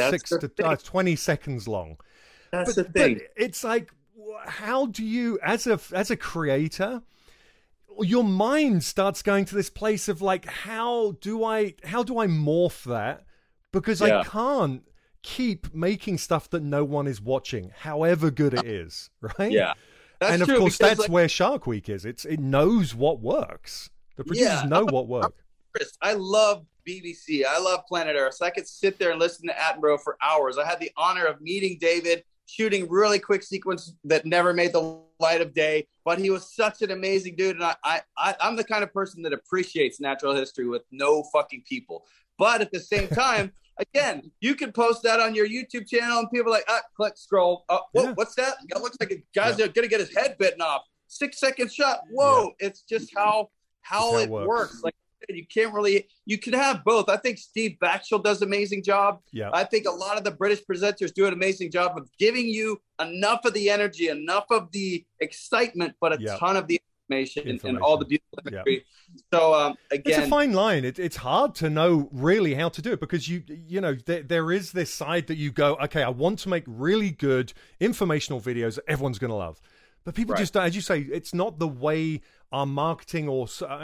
20 seconds long. That's the thing. But it's like, how do you, as a creator, your mind starts going to this place of like, how do I morph that? Because I can't keep making stuff that no one is watching, however good it is, right? Yeah, that's and of true, course that's where Shark Week is. It knows what works. The producers know what works. I love BBC. I love Planet Earth. So I could sit there and listen to Attenborough for hours. I had the honor of meeting David, shooting really quick sequence that never made the light of day, but he was such an amazing dude. And I'm the kind of person that appreciates natural history with no fucking people. But at the same time, again, you can post that on your YouTube channel and people are like, click, scroll. What's that? It looks like a guy's going to get his head bitten off. 6-second shot. Whoa. Yeah. It's just how it works. Like, you can't really, you can have both. I think Steve Backshall does an amazing job. Yeah. I think a lot of the British presenters do an amazing job of giving you enough of the energy, enough of the excitement, but a ton of the information and all the beautiful imagery. So again, it's a fine line. It's hard to know really how to do it because there is this side that you go, okay, I want to make really good informational videos that everyone's going to love. But people just, as you say, it's not the way our marketing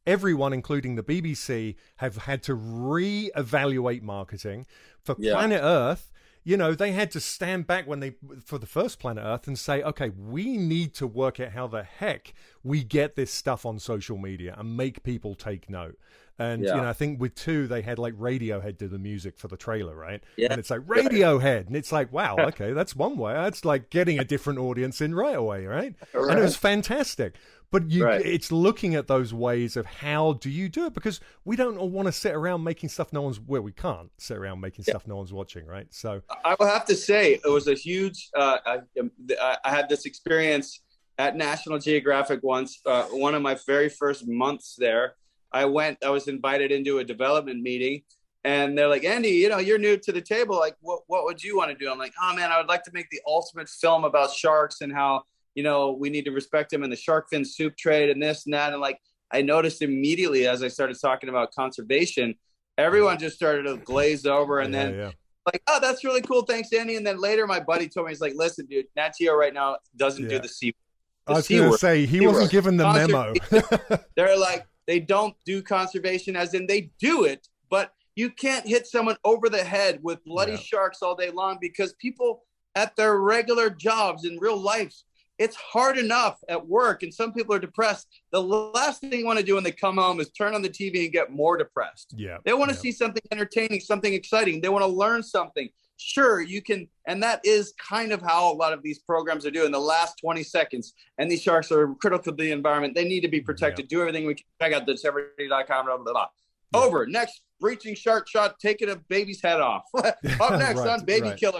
everyone, including the BBC, have had to re-evaluate marketing. For Planet Earth, you know, they had to stand back for the first Planet Earth and say, okay, we need to work out how the heck we get this stuff on social media and make people take note. And, you know, I think with 2, they had like Radiohead do the music for the trailer, right? Yeah. And it's like Radiohead. And it's like, wow, okay, that's one way. That's like getting a different audience in right away, right? And it was fantastic. But it's looking at those ways of how do you do it? Because we don't all want to sit around making stuff we can't sit around making stuff no one's watching, right? So I will have to say it was a huge, I had this experience at National Geographic once, one of my very first months there. I was invited into a development meeting, and they're like, Andy, you know, you're new to the table. Like, what would you want to do? I'm like, oh man, I would like to make the ultimate film about sharks and how, you know, we need to respect them in the shark fin soup trade and this and that. And like, I noticed immediately as I started talking about conservation, everyone just started to glaze over. And then like, oh, that's really cool. Thanks, Andy. And then later my buddy told me, he's like, listen, dude, Nat Geo right now doesn't do the C. I was going to say, he wasn't given the memo. They're like, they don't do conservation as in they do it, but you can't hit someone over the head with bloody sharks all day long, because people at their regular jobs in real life, it's hard enough at work, and some people are depressed. The last thing you want to do when they come home is turn on the TV and get more depressed. Yeah, they want to see something entertaining, something exciting. They want to learn something. Sure, you can, and that is kind of how a lot of these programs are doing. The last 20 seconds, and these sharks are critical to the environment. They need to be protected. Do everything we can. Check out discovery.com, blah, blah, blah. Over. Next, breaching shark shot, taking a baby's head off. Up next on Baby Killer.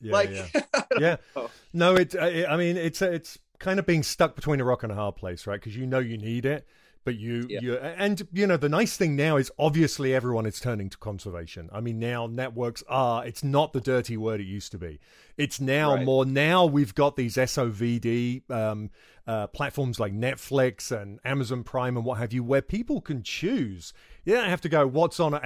No, I mean, it's kind of being stuck between a rock and a hard place, right? Because you know you need it, but and you know, the nice thing now is obviously everyone is turning to conservation. I mean, now networks it's not the dirty word it used to be. It's now more. Now we've got these SOVD platforms like Netflix and Amazon Prime and what have you, where people can choose. You don't have to go, what's on at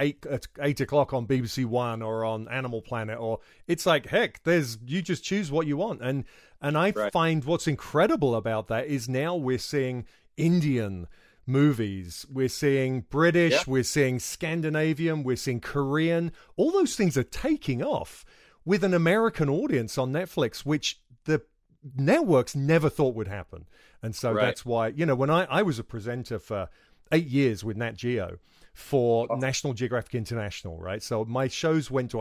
8 o'clock on BBC One or on Animal Planet, or it's like, heck, you just choose what you want. And I find what's incredible about that is now we're seeing Indian movies, we're seeing British, we're seeing Scandinavian, we're seeing Korean. All those things are taking off with an American audience on Netflix, which the networks never thought would happen. And so that's why, you know, when I was a presenter for 8 years with Nat Geo for National Geographic International, right? So my shows went to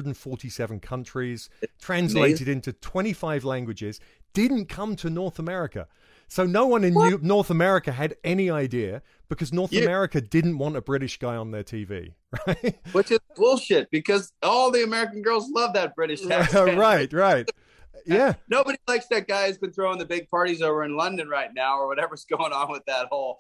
147 countries, translated into 25 languages, didn't come to North America. So no one in North America had any idea, because North America didn't want a British guy on their TV, right? Which is bullshit, because all the American girls love that British accent. Right. Yeah. Nobody likes that guy who's been throwing the big parties over in London right now, or whatever's going on with that whole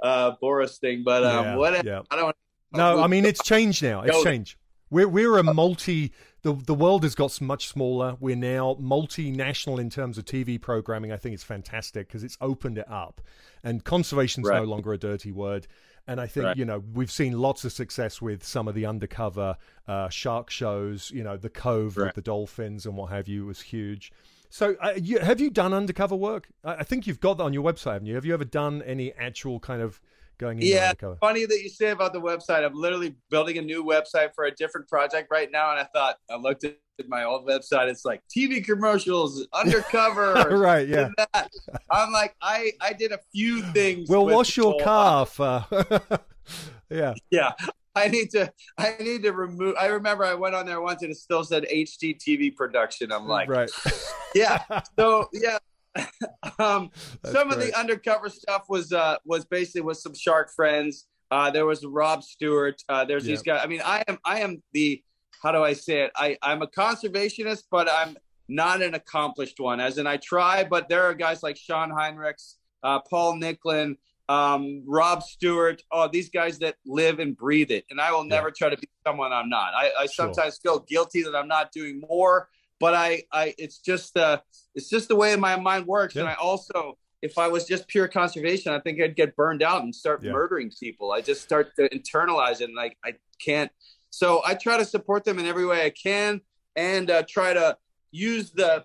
Boris thing. But whatever. Yeah. I don't. No, I mean, it's changed now. It's changed. We're a multi. The world has got much smaller. We're now multinational in terms of TV programming. I think it's fantastic because it's opened it up, and conservation's no longer a dirty word. And I think, you know, we've seen lots of success with some of the undercover shark shows. You know, The Cove with the dolphins and what have you was huge. So have you done undercover work? I think you've got that on your website, haven't you? Have you ever done any actual kind of going in undercover? Funny that you say about the website. I'm literally building a new website for a different project right now. And I looked at my old website. It's like TV commercials, undercover. Right, yeah. I'm like, I did a few things. We'll wash your car. Yeah. I need to remove. I remember I went on there once and it still said HGTV production. I'm like, yeah. So yeah. Some of the undercover stuff was basically with some shark friends. There was Rob Stewart. There's these guys. I mean, I am the, how do I say it? I'm a conservationist, but I'm not an accomplished one. As in, I try, but there are guys like Sean Heinrichs, Paul Nicklin, Rob Stewart, these guys that live and breathe it. And I will never try to be someone I'm not. I sometimes feel guilty that I'm not doing more, but it's just the way my mind works. And I also, if I was just pure conservation, I think I'd get burned out and start murdering people. I just start to internalize it, and like, I can't. So I try to support them in every way I can, and try to use the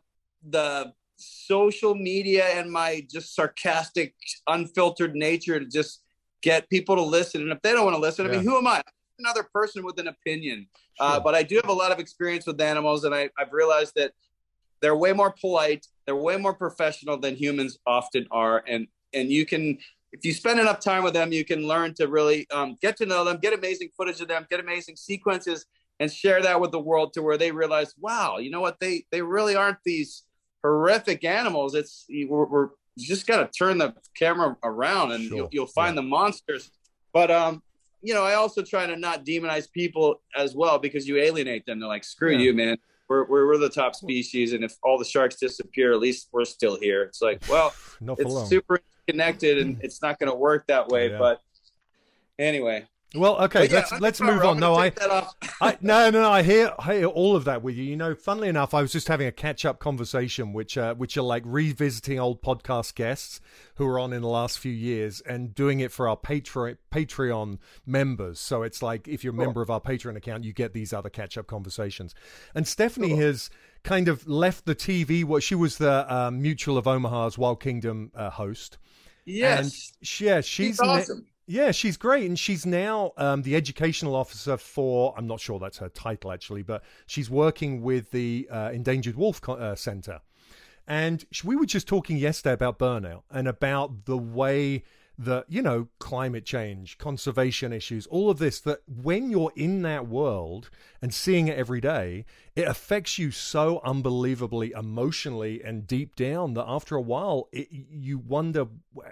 social media and my just sarcastic, unfiltered nature to just get people to listen. And if they don't want to listen, I mean, who am I? I'm another person with an opinion. Sure. But I do have a lot of experience with animals, and I've realized that they're way more polite. They're way more professional than humans often are. And you can, if you spend enough time with them, you can learn to really get to know them, get amazing footage of them, get amazing sequences, and share that with the world to where they realize, wow, you know what? They really aren't these horrific animals. We're you just got to turn the camera around and you'll find the monsters. But, you know, I also try to not demonize people as well, because you alienate them. They're like, screw you, man. We're the top species. And if all the sharks disappear, at least we're still here. It's like, well, it's super connected and it's not going to work that way. Yeah. But anyway. Well, okay, let's move on. No, I hear all of that with you. You know, funnily enough, I was just having a catch-up conversation, which are like revisiting old podcast guests who were on in the last few years and doing it for our Patreon members. So it's like, if you're a member of our Patreon account, you get these other catch-up conversations. And Stephanie has kind of left the TV. Well, she was the Mutual of Omaha's Wild Kingdom host. Yes. And she's awesome. Yeah, she's great. And she's now the educational officer for, I'm not sure that's her title actually, but she's working with the Endangered Wolf Center. And we were just talking yesterday about burnout and about the way that, you know, climate change, conservation issues, all of this, that when you're in that world and seeing it every day, it affects you so unbelievably emotionally and deep down that after a while, you wonder,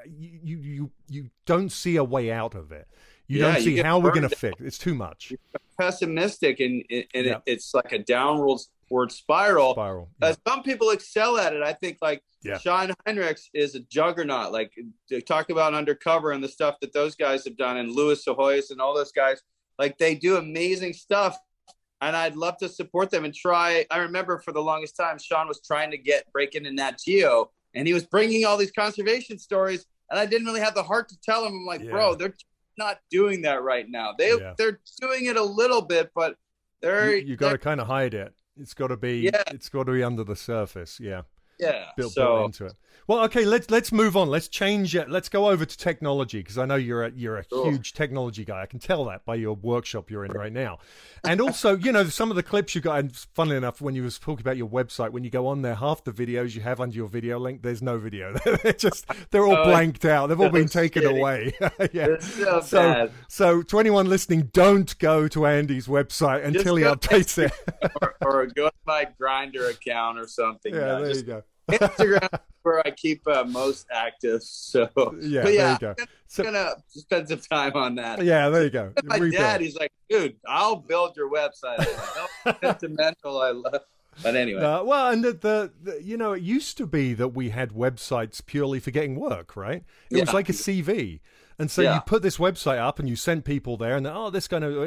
you don't see a way out of it. You don't see how we're going to fix it. It's too much. You're pessimistic, and it's like a downward spiral. Some people excel at it. I think Sean Heinrichs is a juggernaut. Like, they talk about Undercover and the stuff that those guys have done, and Louis Sohoyas and all those guys. Like, they do amazing stuff, and I'd love to support them and try. I remember for the longest time, Sean was trying to break into Nat Geo, and he was bringing all these conservation stories, and I didn't really have the heart to tell him. I'm like, bro, they're not doing that right now. They're doing it a little bit, but you got to kind of hide it. It's got to be under the surface. Built into it. Well, okay, let's move on. Let's change it. Let's go over to technology, because I know you're a huge technology guy. I can tell that by your workshop you're in right now. And also, you know, some of the clips you got, and funnily enough, when you was talking about your website, when you go on there, half the videos you have under your video link, there's no video. They're all blanked out. They've all been taken away. It's so bad. So to anyone listening, don't go to Andy's website until he updates it. or go to my Grindr account or something. Yeah, there you go. Instagram is where I keep most active. So there you go. I'm gonna spend some time on that. Yeah, there you go. My dad, he's like, dude, I'll build your website. I'm like, sentimental. I love. But anyway, well, and the you know, it used to be that we had websites purely for getting work, right? It was like a CV. And so you put this website up and you send people there, and I'll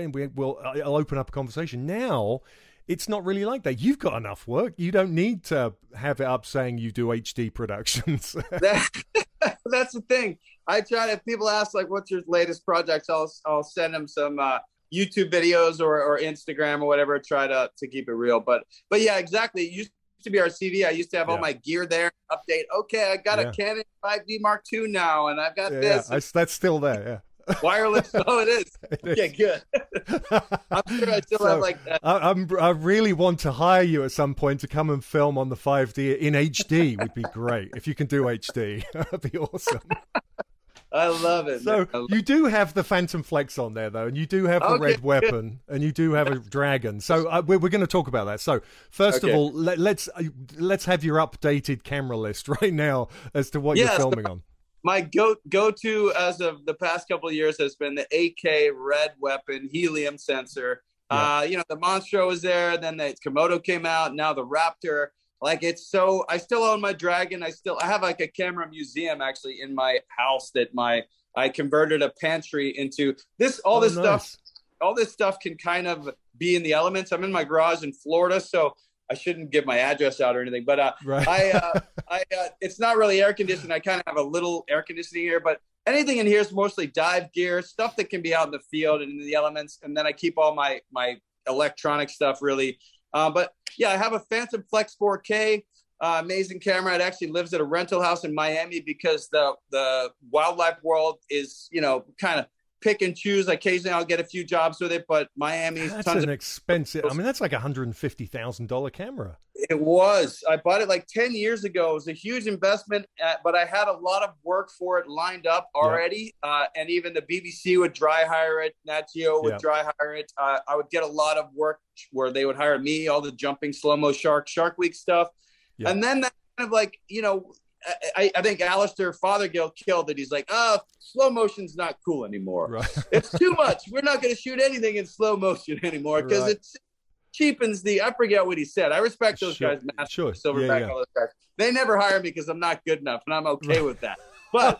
open up a conversation. Now it's not really like that. You've got enough work. You don't need to have it up saying you do HD productions. That's the thing. I try to, if people ask, like, what's your latest projects, I'll send them some YouTube videos or Instagram or whatever, try to keep it real. But yeah, exactly. It used to be our CV. I used to have all my gear there, update. Okay, I got a Canon 5D Mark II now, and I've got this. That's still there, wireless. Oh, it is. Okay, good. I'm sure I still have like that. I really want to hire you at some point to come and film on the 5D in HD. Would be great if you can do HD. That'd be awesome. I love it. So you do have the Phantom Flex on there, though, and you do have the red weapon, and you do have a dragon. So we're going to talk about that. So first of all, let's have your updated camera list right now as to what you're filming on. My go-to as of the past couple of years has been the 8K red weapon helium sensor. You know, the Monstro was there, then the Komodo came out, now the Raptor. Like, it's so, I still own my Dragon. I have like a camera museum actually in my house that I converted a pantry into this. All this stuff can kind of be in the elements. I'm in my garage in Florida, so I shouldn't give my address out or anything, but it's not really air conditioned. I kind of have a little air conditioning here, but anything in here is mostly dive gear, stuff that can be out in the field and in the elements. And then I keep all my electronic stuff really. But yeah, I have a Phantom Flex 4K. amazing camera. It actually lives at a rental house in Miami because the wildlife world is, kind of pick and choose. Occasionally I'll get a few jobs with it, but Miami's that's an expensive. I mean, that's like $150,000 camera. It was. I bought it like 10 years ago. It was a huge investment, but I had a lot of work for it lined up already. And even the BBC would dry hire it. Nat Geo would dry hire it. I would get a lot of work where they would hire me, all the jumping slow-mo Shark Week stuff. Yeah. And then that kind of like, I think Alistair Fothergill killed it. He's like, slow motion's not cool anymore. Right. It's too much. We're not going to shoot anything in slow motion anymore because it cheapens I forget what he said. I respect those guys. Silverback, all those guys. They never hire me because I'm not good enough, and I'm okay with that. But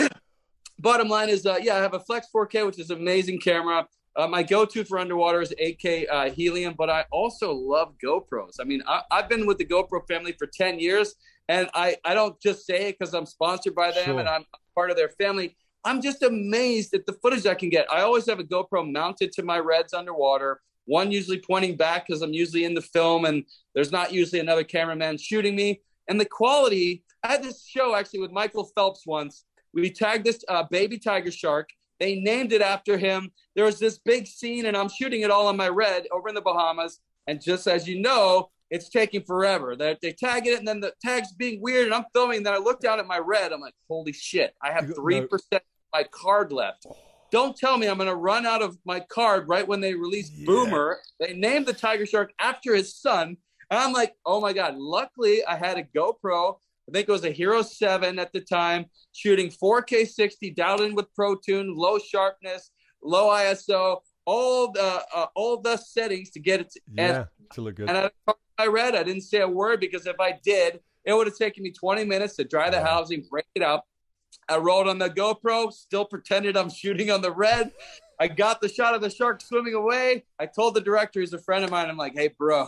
bottom line is, I have a Flex 4K, which is an amazing camera. My go-to for underwater is 8K helium, but I also love GoPros. I mean, I've been with the GoPro family for 10 years, and I don't just say it because I'm sponsored by them and I'm part of their family. I'm just amazed at the footage I can get. I always have a GoPro mounted to my Reds underwater, one usually pointing back because I'm usually in the film and there's not usually another cameraman shooting me. And the quality, I had this show actually with Michael Phelps once. We tagged this baby tiger shark. They named it after him. There was this big scene, and I'm shooting it all on my Red over in the Bahamas. And just as you know, it's taking forever. They tag it, and then the tag's being weird, and I'm filming. And then I look down at my Red. I'm like, holy shit, I have 3% of my card left. Don't tell me I'm going to run out of my card right when they release Boomer. They named the tiger shark after his son. And I'm like, oh, my God. Luckily, I had a GoPro. I think it was a Hero 7 at the time, shooting 4K 60, dialed in with ProTune, low sharpness, low ISO, all the settings to get it to look good. And I read, I didn't say a word because if I did, it would have taken me 20 minutes to dry the housing, break it up. I rolled on the GoPro, still pretended I'm shooting on the Red. I got the shot of the shark swimming away. I told the director, he's a friend of mine. I'm like, hey, bro,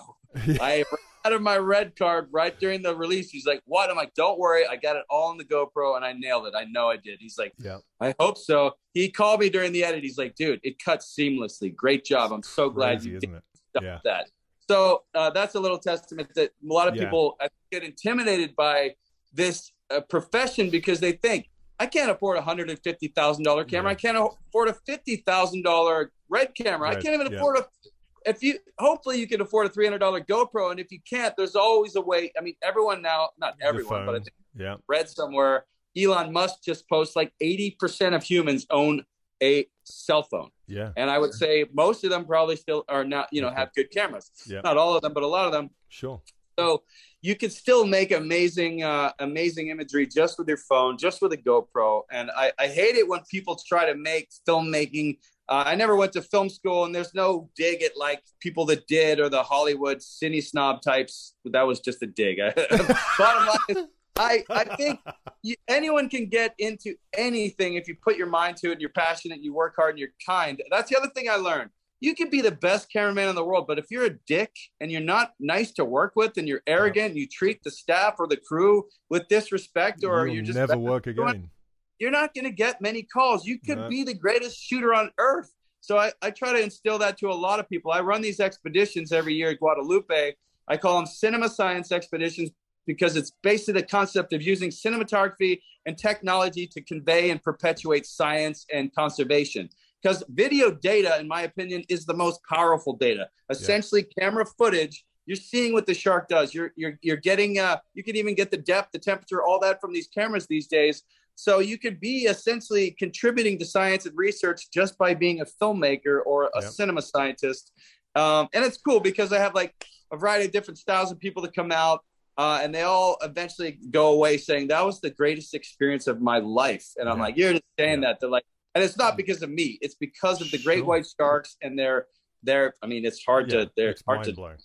I out of my Red card right during the release. He's like, what? I'm like, don't worry. I got it all on the GoPro and I nailed it. I know I did. He's like, I hope so. He called me during the edit. He's like, dude, it cuts seamlessly. Great job. I'm so glad you did that. So that's a little testament that a lot of people get intimidated by this profession because they think, I can't afford a $150,000 camera. I can't afford a $50,000 Red camera. I can't even afford hopefully you can afford a $300 GoPro. And if you can't, there's always a way. I mean, everyone now, not everyone, but I think read somewhere, Elon Musk just posts like 80% of humans own a cell phone. Yeah. And I would say most of them probably still are not, have good cameras. Yeah. Not all of them, but a lot of them. Sure. So you could still make amazing imagery just with your phone, just with a GoPro. And I hate it when people try to make filmmaking. I never went to film school, and there's no dig at like people that did or the Hollywood cine snob types. That was just a dig. Bottom line is, I think anyone can get into anything if you put your mind to it and you're passionate, you work hard, and you're kind. That's the other thing I learned. You can be the best cameraman in the world, but if you're a dick and you're not nice to work with and you're arrogant and you treat the staff or the crew with disrespect or you just never work again, you're not going to get many calls. You could be the greatest shooter on earth. So I try to instill that to a lot of people. I run these expeditions every year at Guadalupe. I call them cinema science expeditions because it's basically the concept of using cinematography and technology to convey and perpetuate science and conservation. Because video data, in my opinion, is the most powerful data. Essentially, camera footage, you're seeing what the shark does. You're getting, you can even get the depth, the temperature, all that from these cameras these days. So you could be essentially contributing to science and research just by being a filmmaker or a cinema scientist. And it's cool because I have like a variety of different styles of people that come out. And they all eventually go away saying, that was the greatest experience of my life. And I'm like, you're just saying that. They're like, and it's not because of me. It's because of the great white sharks and they're. I mean, it's hard to. It's hard to. Blowing.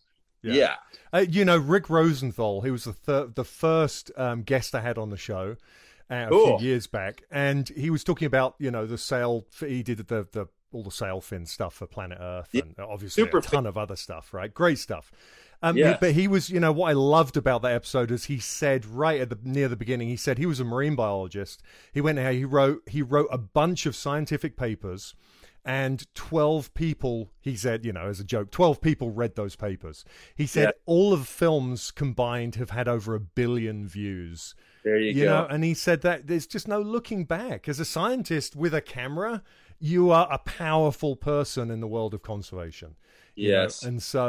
Rick Rosenthal. He was the first guest I had on the show a few years back, and he was talking about the sail. He did all the sail fin stuff for Planet Earth, and obviously a ton of other stuff. Right, great stuff. But he was, what I loved about that episode is he said right at near the beginning, he said he was a marine biologist. He went out, he wrote a bunch of scientific papers, and 12 people, he said, you know, as a joke, 12 people read those papers. He said all of films combined have had over 1 billion views. There you go. Know, and he said that there's just no looking back. As a scientist with a camera, you are a powerful person in the world of conservation. Yes. And so,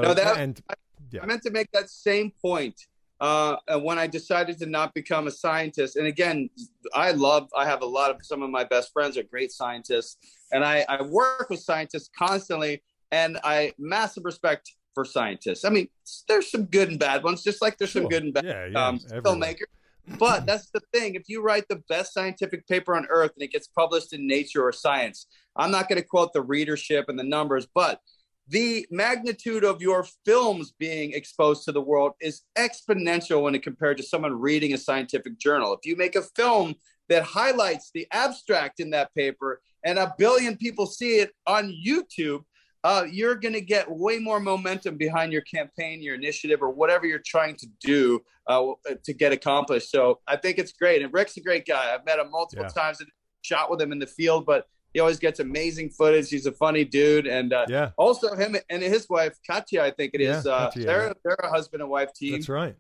I meant to make that same point when I decided to not become a scientist. And again, I have some of my best friends are great scientists, and I work with scientists constantly, and I massive respect for scientists. I mean, there's some good and bad ones, just like there's some good and bad filmmakers. But that's the thing. If you write the best scientific paper on earth and it gets published in Nature or Science, I'm not going to quote the readership and the numbers, but the magnitude of your films being exposed to the world is exponential when it compared to someone reading a scientific journal. If you make a film that highlights the abstract in that paper and 1 billion people see it on YouTube, you're going to get way more momentum behind your campaign, your initiative, or whatever you're trying to do to get accomplished. So I think it's great. And Rick's a great guy. I've met him multiple times and shot with him in the field, but he always gets amazing footage. He's a funny dude. And also him and his wife, Katya, I think it is. They're a husband and wife team. That's right.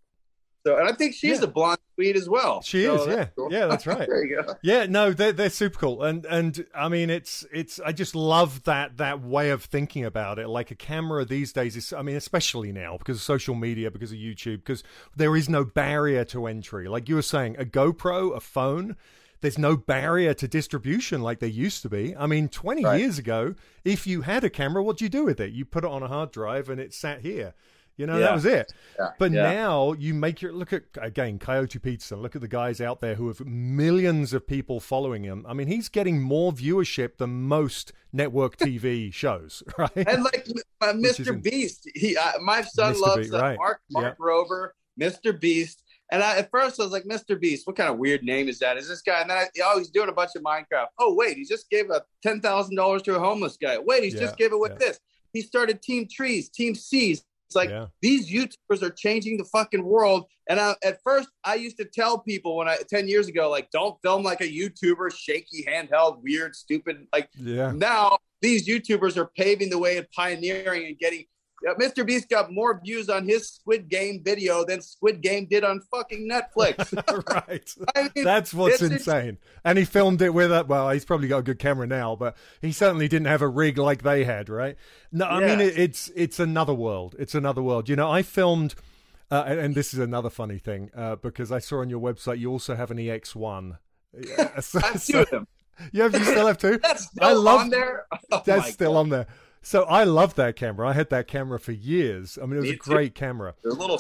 So, and I think she's a blonde Swede as well. She is, yeah. Cool. Yeah, that's right. There you go. Yeah, no, they're super cool. And I mean, it's I just love that way of thinking about it. Like a camera these days is, I mean, especially now because of social media, because of YouTube, because there is no barrier to entry. Like you were saying, a GoPro, a phone, there's no barrier to distribution like there used to be. I mean, 20 years ago, if you had a camera, what'd you do with it? You put it on a hard drive and it sat here. You know, that was it. But now you make look at, again, Coyote Pizza. Look at the guys out there who have millions of people following him. I mean, he's getting more viewership than most network TV shows, right? And like Mr. Beast, my son Mr. loves Beast, right. Mark Rober, Mr. Beast. And at first I was like, Mr. Beast, what kind of weird name is that? Is this guy? And then he's doing a bunch of Minecraft. Oh, wait, he just gave $10,000 to a homeless guy. Wait, he just gave it with this. He started Team Trees, Team Seas. It's like these YouTubers are changing the fucking world. And at first, I used to tell people 10 years ago, like, don't film like a YouTuber, shaky, handheld, weird, stupid. Like now, these YouTubers are paving the way and pioneering and getting. Mr. Beast got more views on his Squid Game video than Squid Game did on fucking Netflix. Right. I mean, that's what's insane. And he filmed it with well, he's probably got a good camera now, but he certainly didn't have a rig like they had, right? No, I mean, it's another world. It's another world. You know, I filmed, and this is another funny thing, because I saw on your website you also have an EX1. I have two of them. You still have two? That's still on there? Oh, that's still on there. So I love that camera. I had that camera for years. I mean, it was a great camera. The little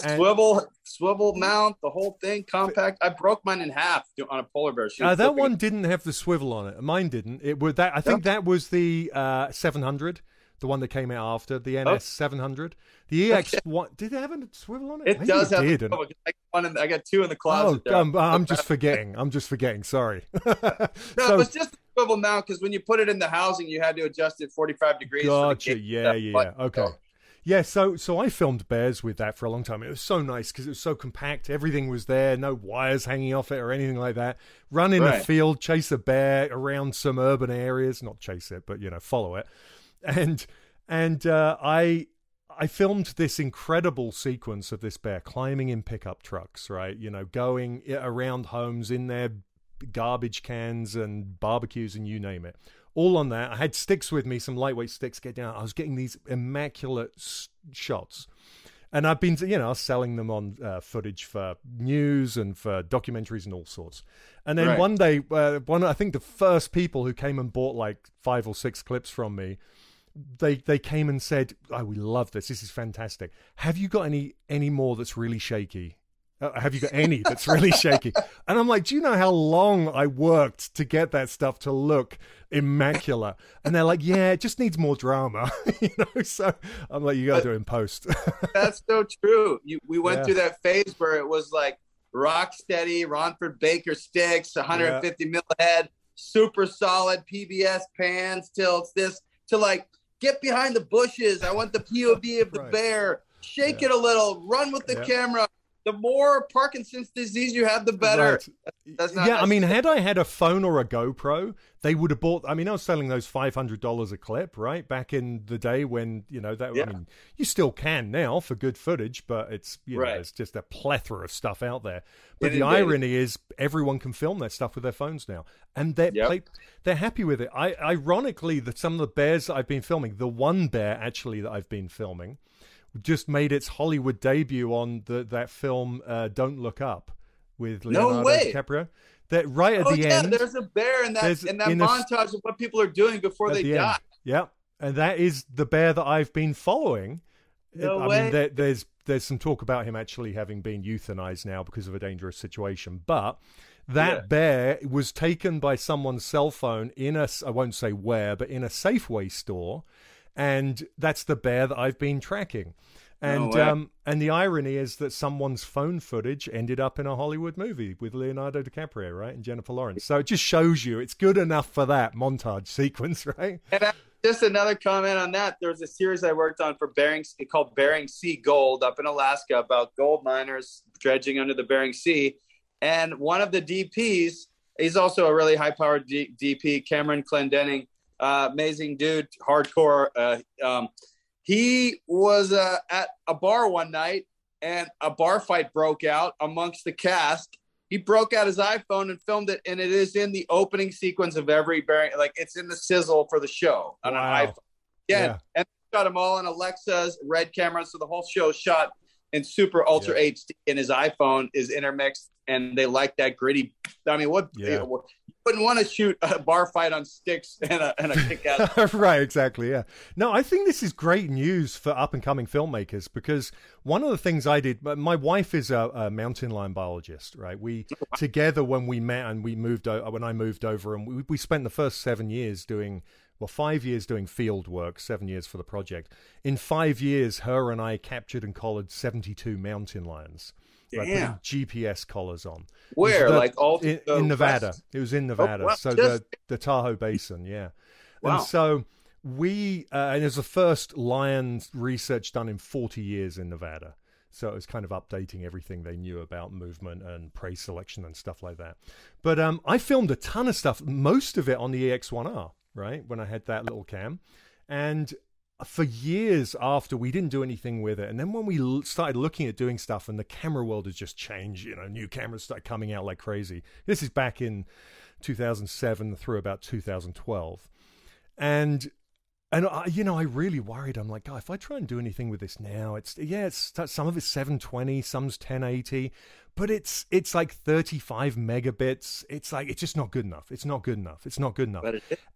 swivel mount, the whole thing, compact. I broke mine in half on a polar bear shoot. That one didn't have the swivel on it. Mine didn't. It would that. I think that was the 700, the one that came out after the NS 700. The EX1 did it have a swivel on it? It does have a swivel. I got two in the closet. I'm just forgetting. Sorry. No, it was just a swivel mount because when you put it in the housing, you had to adjust it 45 degrees. Gotcha. Yeah. Okay. Yeah, so I filmed bears with that for a long time. It was so nice because it was so compact. Everything was there, no wires hanging off it or anything like that. Run in a field, chase a bear around some urban areas. Not chase it, but, follow it. And I filmed this incredible sequence of this bear climbing in pickup trucks, right? Going around homes in their garbage cans and barbecues and you name it. All on that. I had sticks with me, some lightweight sticks. Get down. I was getting these immaculate shots. And I've been, selling them on footage for news and for documentaries and all sorts. And then one day, I think the first people who came and bought like 5 or 6 clips from me, they came and said, "Oh, we love this. This is fantastic. Have you got any more that's really shaky? Have you got any that's really shaky?" And I'm like, do you know how long I worked to get that stuff to look immaculate? And they're like, yeah, it just needs more drama. So I'm like, you got to do it in post. That's so true. We went through that phase where it was like Rocksteady, Ronford Baker sticks, 150 mil head, super solid PBS pans, tilts, this to like, get behind the bushes. I want the POV of the bear. Shake it a little. Run with the camera. the more Parkinson's disease you have, the better. Right. That's not Yeah, I mean, had I had a phone or a GoPro, they would have bought. I mean, I was selling those $500 a clip, right, back in the day when that. Yeah. I mean, you still can now for good footage, but it's Right. there's just a plethora of stuff out there. But the Inundated. irony is, everyone can film that stuff with their phones now, and Yep. they're happy with it. Ironically, that some of the bears that I've been filming, the one bear actually that I've been filming, just made its Hollywood debut on that film Don't Look Up with Leonardo way. DiCaprio. That right at Oh the yeah, end. there's a bear in that in the montage of what people are doing before they the die. end. Yeah, and that is the bear that I've been following. No I way. mean, there's some talk about him actually having been euthanized now because of a dangerous situation, but that bear was taken by someone's cell phone I won't say where, but in a Safeway store, and that's the bear that I've been tracking. And No way. and the irony is that someone's phone footage ended up in a Hollywood movie with Leonardo DiCaprio, right, and Jennifer Lawrence. So it just shows you it's good enough for that montage sequence, right? And just another comment on that. There was a series I worked on for called Bering Sea Gold up in Alaska about gold miners dredging under the Bering Sea. And one of the DPs, he's also a really high-powered DP, Cameron Clendenning, amazing dude, hardcore. He was at a bar one night, and a bar fight broke out amongst the cast. He broke out his iPhone and filmed it, and it is in the opening sequence of every Bering, like it's in the sizzle for the show on an iPhone. Yeah, and shot them all on Alexa's Red camera, so the whole show shot in super ultra HD, and his iPhone is intermixed, and they like that gritty. I mean, you wouldn't want to shoot a bar fight on sticks and a kick-ass. Right, exactly, yeah. No, I think this is great news for up-and-coming filmmakers, because one of the things I did, my wife is a mountain lion biologist, right? We, together when we met and when I moved over, and we spent the first 7 years doing, 5 years doing field work, 7 years for the project. In 5 years, her and I captured and collared 72 mountain lions. Damn. Like, GPS collars on. Where? In Nevada. West? It was in Nevada. wow. So the Tahoe Basin, yeah. Wow. And so and it was the first lion research done in 40 years in Nevada. So it was kind of updating everything they knew about movement and prey selection and stuff like that. But I filmed a ton of stuff, most of it on the EX1R, right, when I had that little cam. And for years after, we didn't do anything with it. And then when we started looking at doing stuff, and the camera world has just changed, new cameras started coming out like crazy. This is back in 2007 through about 2012. And I really worried. I'm like, God, if I try and do anything with this now, it's some of it's 720, some's 1080, but it's like 35 megabits. It's like, it's just not good enough. It's not good enough. It's not good enough.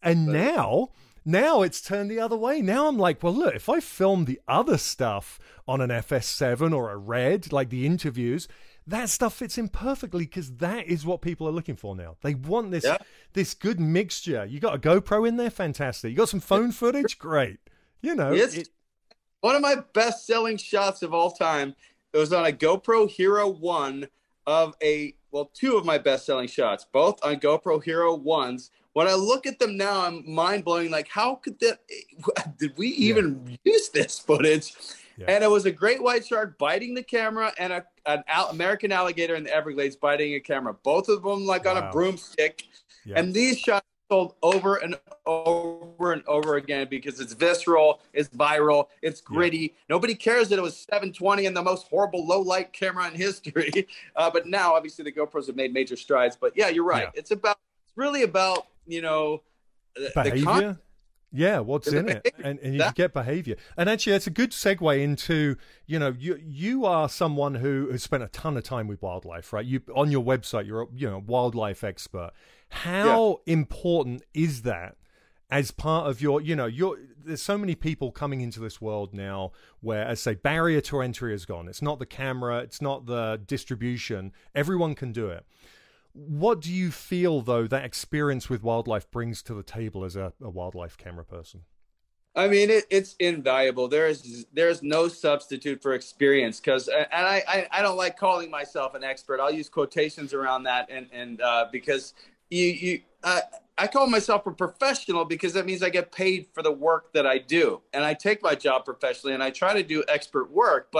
Now it's turned the other way. Now I'm like, well, look, if I film the other stuff on an FS7 or a Red, like the interviews, that stuff fits in perfectly, because that is what people are looking for now. They want this good mixture. You got a GoPro in there? Fantastic. You got some phone footage? Great. One of my best-selling shots of all time, it was on a GoPro Hero 1 two of my best-selling shots, both on GoPro Hero 1s. When I look at them now, I'm mind-blowing. Like, how could did we even use this footage? Yeah. And it was a great white shark biting the camera, and an American alligator in the Everglades biting a camera. Both of them on a broomstick. Yeah. And these shots are told over and over and over again, because it's visceral, it's viral, it's gritty. Yeah. Nobody cares that it was 720 and the most horrible low-light camera in history. But now, obviously, the GoPros have made major strides. But yeah, you're right. Yeah. It's really about behavior. What's in it, and you get behavior. And actually, that's a good segue into you are someone who has spent a ton of time with wildlife, right? You on your website, you're a wildlife expert. How important is that as part of your there's so many people coming into this world now where, as I say, barrier to entry is gone. It's not the camera, it's not the distribution. Everyone can do it. What do you feel, though, that experience with wildlife brings to the table as a wildlife camera person? I mean, it's invaluable. There's no substitute for experience, and I don't like calling myself an expert. I'll use quotations around that, and because I call myself a professional because that means I get paid for the work that I do, and I take my job professionally, and I try to do expert work, but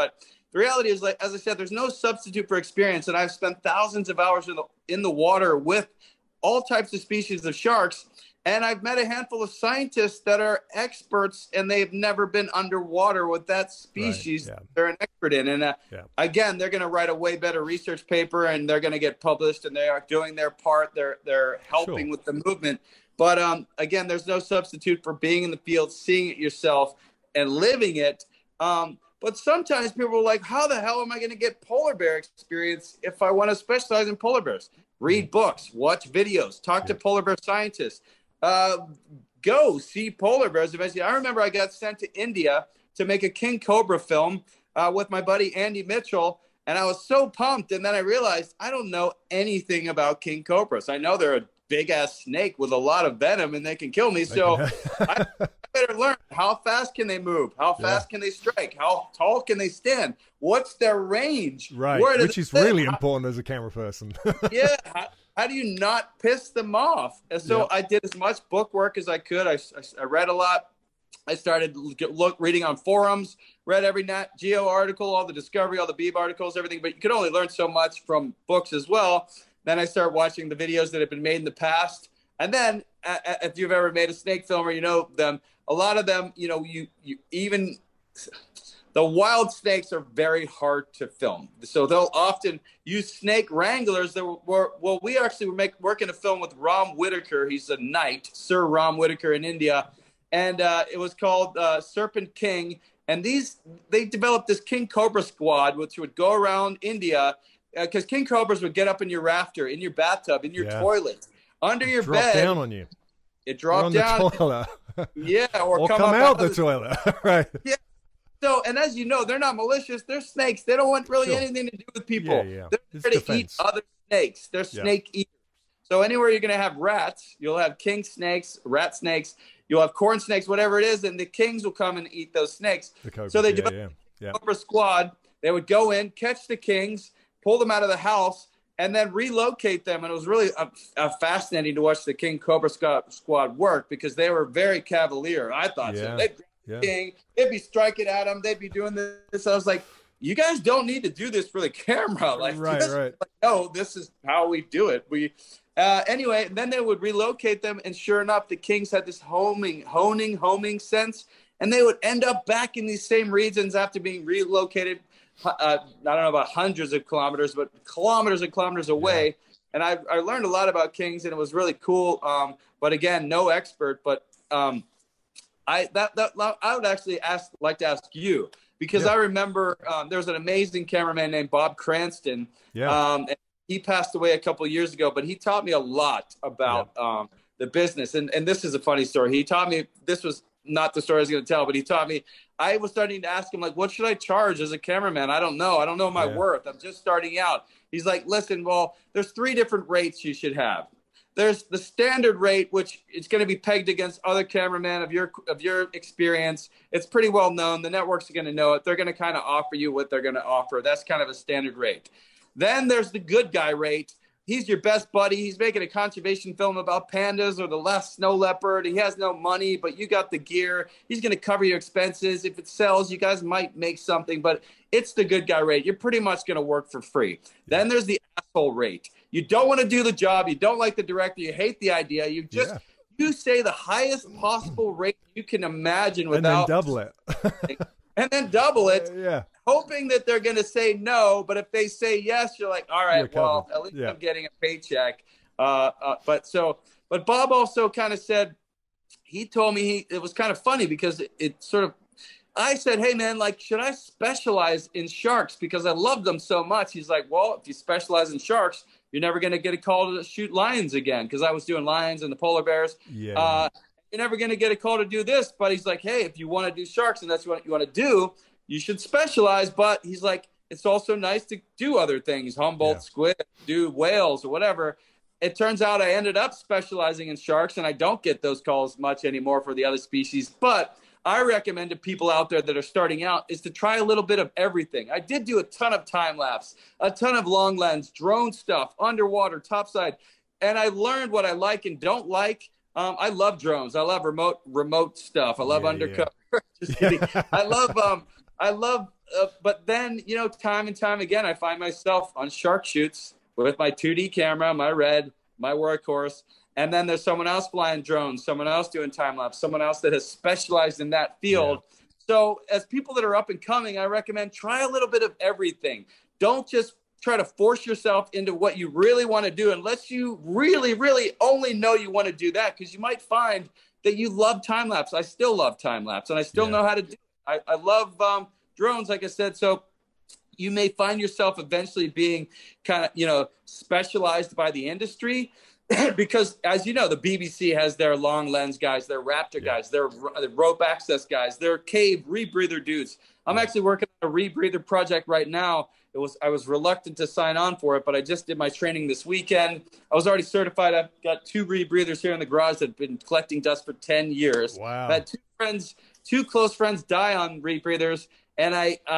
the reality is, like, as I said, there's no substitute for experience. And I've spent thousands of hours in the water with all types of species of sharks. And I've met a handful of scientists that are experts, and they've never been underwater with that species they're an expert in. And again, they're going to write a way better research paper, and they're going to get published, and they are doing their part. They're helping with the movement. But again, there's no substitute for being in the field, seeing it yourself, and living it. But sometimes people are like, how the hell am I going to get polar bear experience if I want to specialize in polar bears? Read books, watch videos, talk to polar bear scientists. Go see polar bears eventually. I remember I got sent to India to make a king cobra film with my buddy Andy Mitchell, and I was so pumped. And then I realized I don't know anything about king cobras. I know they're a big ass snake with a lot of venom, and they can kill me. So I better learn, how fast can they move? How fast can they strike? How tall can they stand? What's their range? Right, which is really important as a camera person. How do you not piss them off? And so I did as much book work as I could. I read a lot. I started reading on forums, read every Nat Geo article, all the Discovery, all the Beeb articles, everything. But you could only learn so much from books as well. Then I started watching the videos that have been made in the past. And then if you've ever made a snake film or you know them, a lot of them, you even the wild snakes are very hard to film. So they'll often use snake wranglers. We actually were working a film with Ram Whitaker. He's a knight, Sir Ram Whitaker in India. And it was called Serpent King. And they developed this king cobra squad, which would go around India because king cobras would get up in your rafter, in your bathtub, in your toilet, under your bed. Drop down on you. It dropped down. The toilet. Or come out the toilet. Right. Yeah. So, and as you know, they're not malicious. They're snakes. They don't want really anything to do with people. They're there to eat other snakes. They're snake eaters. So anywhere you're going to have rats, you'll have king snakes, rat snakes, you'll have corn snakes, whatever it is, and the kings will come and eat those snakes. So they developed a cobra squad. They would go in, catch the kings, pull them out of the house, and then relocate them. And it was really fascinating to watch the king cobra squad work because they were very cavalier. I thought so. They'd grab the king, they'd be striking at him, they'd be doing this. I was like, you guys don't need to do this for the camera. Like, no, this is how we do it. Anyway, then they would relocate them, and sure enough, the kings had this homing sense, and they would end up back in these same regions after being relocated. I don't know about hundreds of kilometers, but kilometers and kilometers away. And I learned a lot about kings, and it was really cool. But again, no expert. But I would actually like to ask you, because I remember there was an amazing cameraman named Bob Cranston. And he passed away a couple of years ago, but he taught me a lot about the business. And this is a funny story. He taught me, this was not the story I was going to tell, but he taught me, I was starting to ask him, like, what should I charge as a cameraman? I don't know my worth. I'm just starting out. He's like, listen, well, there's 3 different rates you should have. There's the standard rate, which is going to be pegged against other cameramen of your experience. It's pretty well known. The networks are going to know it. They're going to kind of offer you what they're going to offer. That's kind of a standard rate. Then there's the good guy rate. He's your best buddy. He's making a conservation film about pandas or the last snow leopard. He has no money, but you got the gear. He's going to cover your expenses. If it sells, you guys might make something, but it's the good guy rate. You're pretty much going to work for free. Then there's the asshole rate. You don't want to do the job. You don't like the director. You hate the idea. You just you say the highest possible rate you can imagine without. And then double it. And then double it. Hoping that they're going to say no, but if they say yes, you're like, all right, well, at least I'm getting a paycheck. But Bob also kind of said, he told me it was kind of funny because it sort of, I said, hey man, like, should I specialize in sharks because I love them so much? He's like, well, if you specialize in sharks, you're never going to get a call to shoot lions again, because I was doing lions and the polar bears. You're never going to get a call to do this. But he's like, hey, if you want to do sharks and that's what you want to do, you should specialize. But he's like, it's also nice to do other things, Humboldt squid, do whales or whatever. It turns out I ended up specializing in sharks, and I don't get those calls much anymore for the other species. But I recommend to people out there that are starting out is to try a little bit of everything. I did do a ton of time lapse, a ton of long lens, drone stuff, underwater, topside, and I learned what I like and don't like. I love drones. I love remote stuff. I love undercover. Just kidding. I I love, but then, you know, time and time again, I find myself on shark shoots with my 2D camera, my Red, my workhorse. And then there's someone else flying drones, someone else doing time lapse, someone else that has specialized in that field. Yeah. So as people that are up and coming, I recommend try a little bit of everything. Don't just try to force yourself into what you really want to do unless you really, really only know you want to do that, because you might find that you love time lapse. I still love time lapse, and I still know how to do it. I love drones, like I said. So you may find yourself eventually being kind of, you know, specialized by the industry. Because, as you know, the BBC has their long lens guys, their Raptor guys, their rope access guys, their cave rebreather dudes. I'm actually working on a rebreather project right now. I was reluctant to sign on for it, but I just did my training this weekend. I was already certified. I've got 2 rebreathers here in the garage that have been collecting dust for 10 years. Wow. I had 2 close friends die on rebreathers. And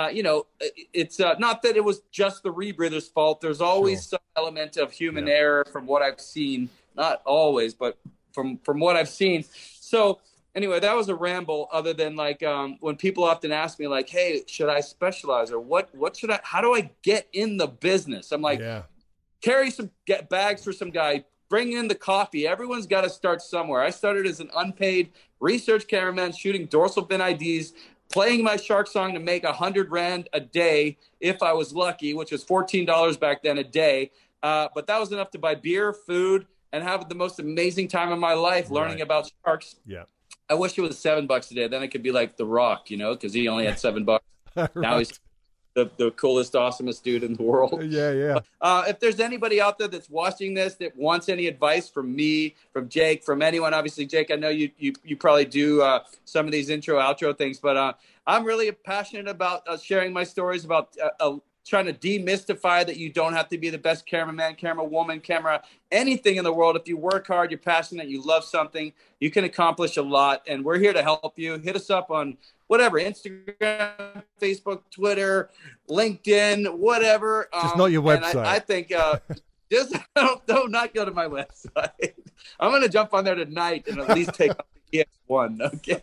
it's not that it was just the rebreather's fault. There's always some element of human error from what I've seen. Not always, but from what I've seen. So anyway, that was a ramble, other than like when people often ask me like, hey, should I specialize, or what should I, how do I get in the business? I'm like, carry some bags for some guy, bring in the coffee. Everyone's got to start somewhere. I started as an unpaid research cameraman shooting dorsal fin IDs, playing my shark song to make 100 Rand a day if I was lucky, which was $14 back then a day. But that was enough to buy beer, food, and have the most amazing time of my life learning about sharks. Yeah. I wish it was $7 a day. Then it could be like The Rock, you know, because he only had $7. Right. Now he's the coolest, awesomest dude in the world. Yeah. If there's anybody out there that's watching this that wants any advice from me, from Jake, from anyone, obviously, Jake, I know you probably do some of these intro, outro things, but I'm really passionate about sharing my stories about trying to demystify that you don't have to be the best cameraman, camerawoman, anything in the world. If you work hard, you're passionate, you love something, you can accomplish a lot. And we're here to help you. Hit us up on whatever, Instagram, Facebook, Twitter, LinkedIn, whatever. Just not your website. And I think just don't not go to my website. I'm going to jump on there tonight and at least take off the EX1. Okay.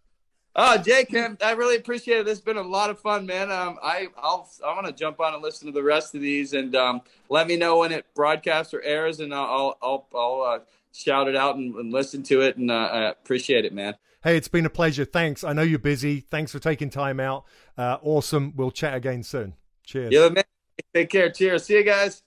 Oh, Jake, man, I really appreciate it. This has been a lot of fun, man. I'm going to jump on and listen to the rest of these, and let me know when it broadcasts or airs, and I'll shout it out and listen to it, and I appreciate it, man. Hey, it's been a pleasure. Thanks. I know you're busy. Thanks for taking time out. Awesome. We'll chat again soon. Cheers. Yeah, man. Take care. Cheers. See you guys.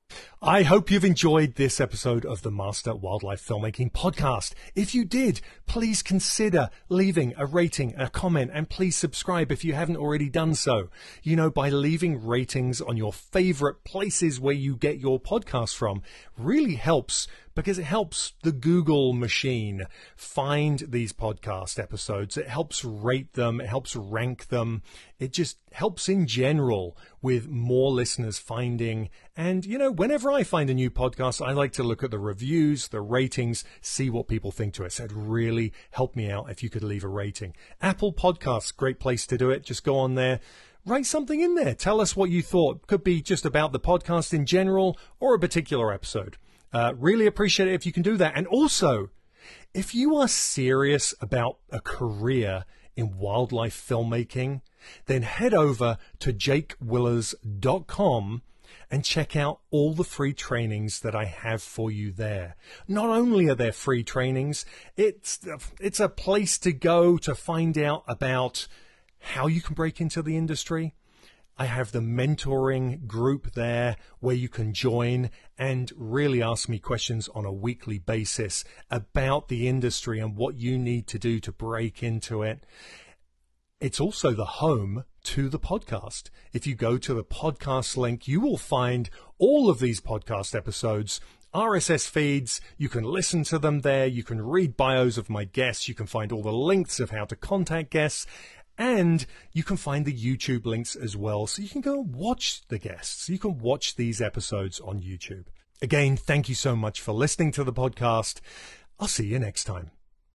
I hope you've enjoyed this episode of the Master Wildlife Filmmaking Podcast. If you did, please consider leaving a rating, a comment, and please subscribe if you haven't already done so. You know, by leaving ratings on your favorite places where you get your podcast from really helps, because it helps the Google machine find these podcast episodes. It helps rate them. It helps rank them. It just helps in general with more listeners finding. And, you know, whenever I find a new podcast, I like to look at the reviews, the ratings, see what people think to it. So it'd really help me out if you could leave a rating. Apple Podcasts, great place to do it. Just go on there. Write something in there. Tell us what you thought. Could be just about the podcast in general or a particular episode. Really appreciate it if you can do that. And also, if you are serious about a career in wildlife filmmaking, then head over to jakewillers.com and check out all the free trainings that I have for you there. Not only are there free trainings, it's a place to go to find out about how you can break into the industry. I have the mentoring group there where you can join and really ask me questions on a weekly basis about the industry and what you need to do to break into it. It's also the home to the podcast. If you go to the podcast link, you will find all of these podcast episodes, RSS feeds. You can listen to them there. You can read bios of my guests. You can find all the links of how to contact guests. And you can find the YouTube links as well, so you can go watch the guests. You can watch these episodes on YouTube. Again, thank you so much for listening to the podcast. I'll see you next time.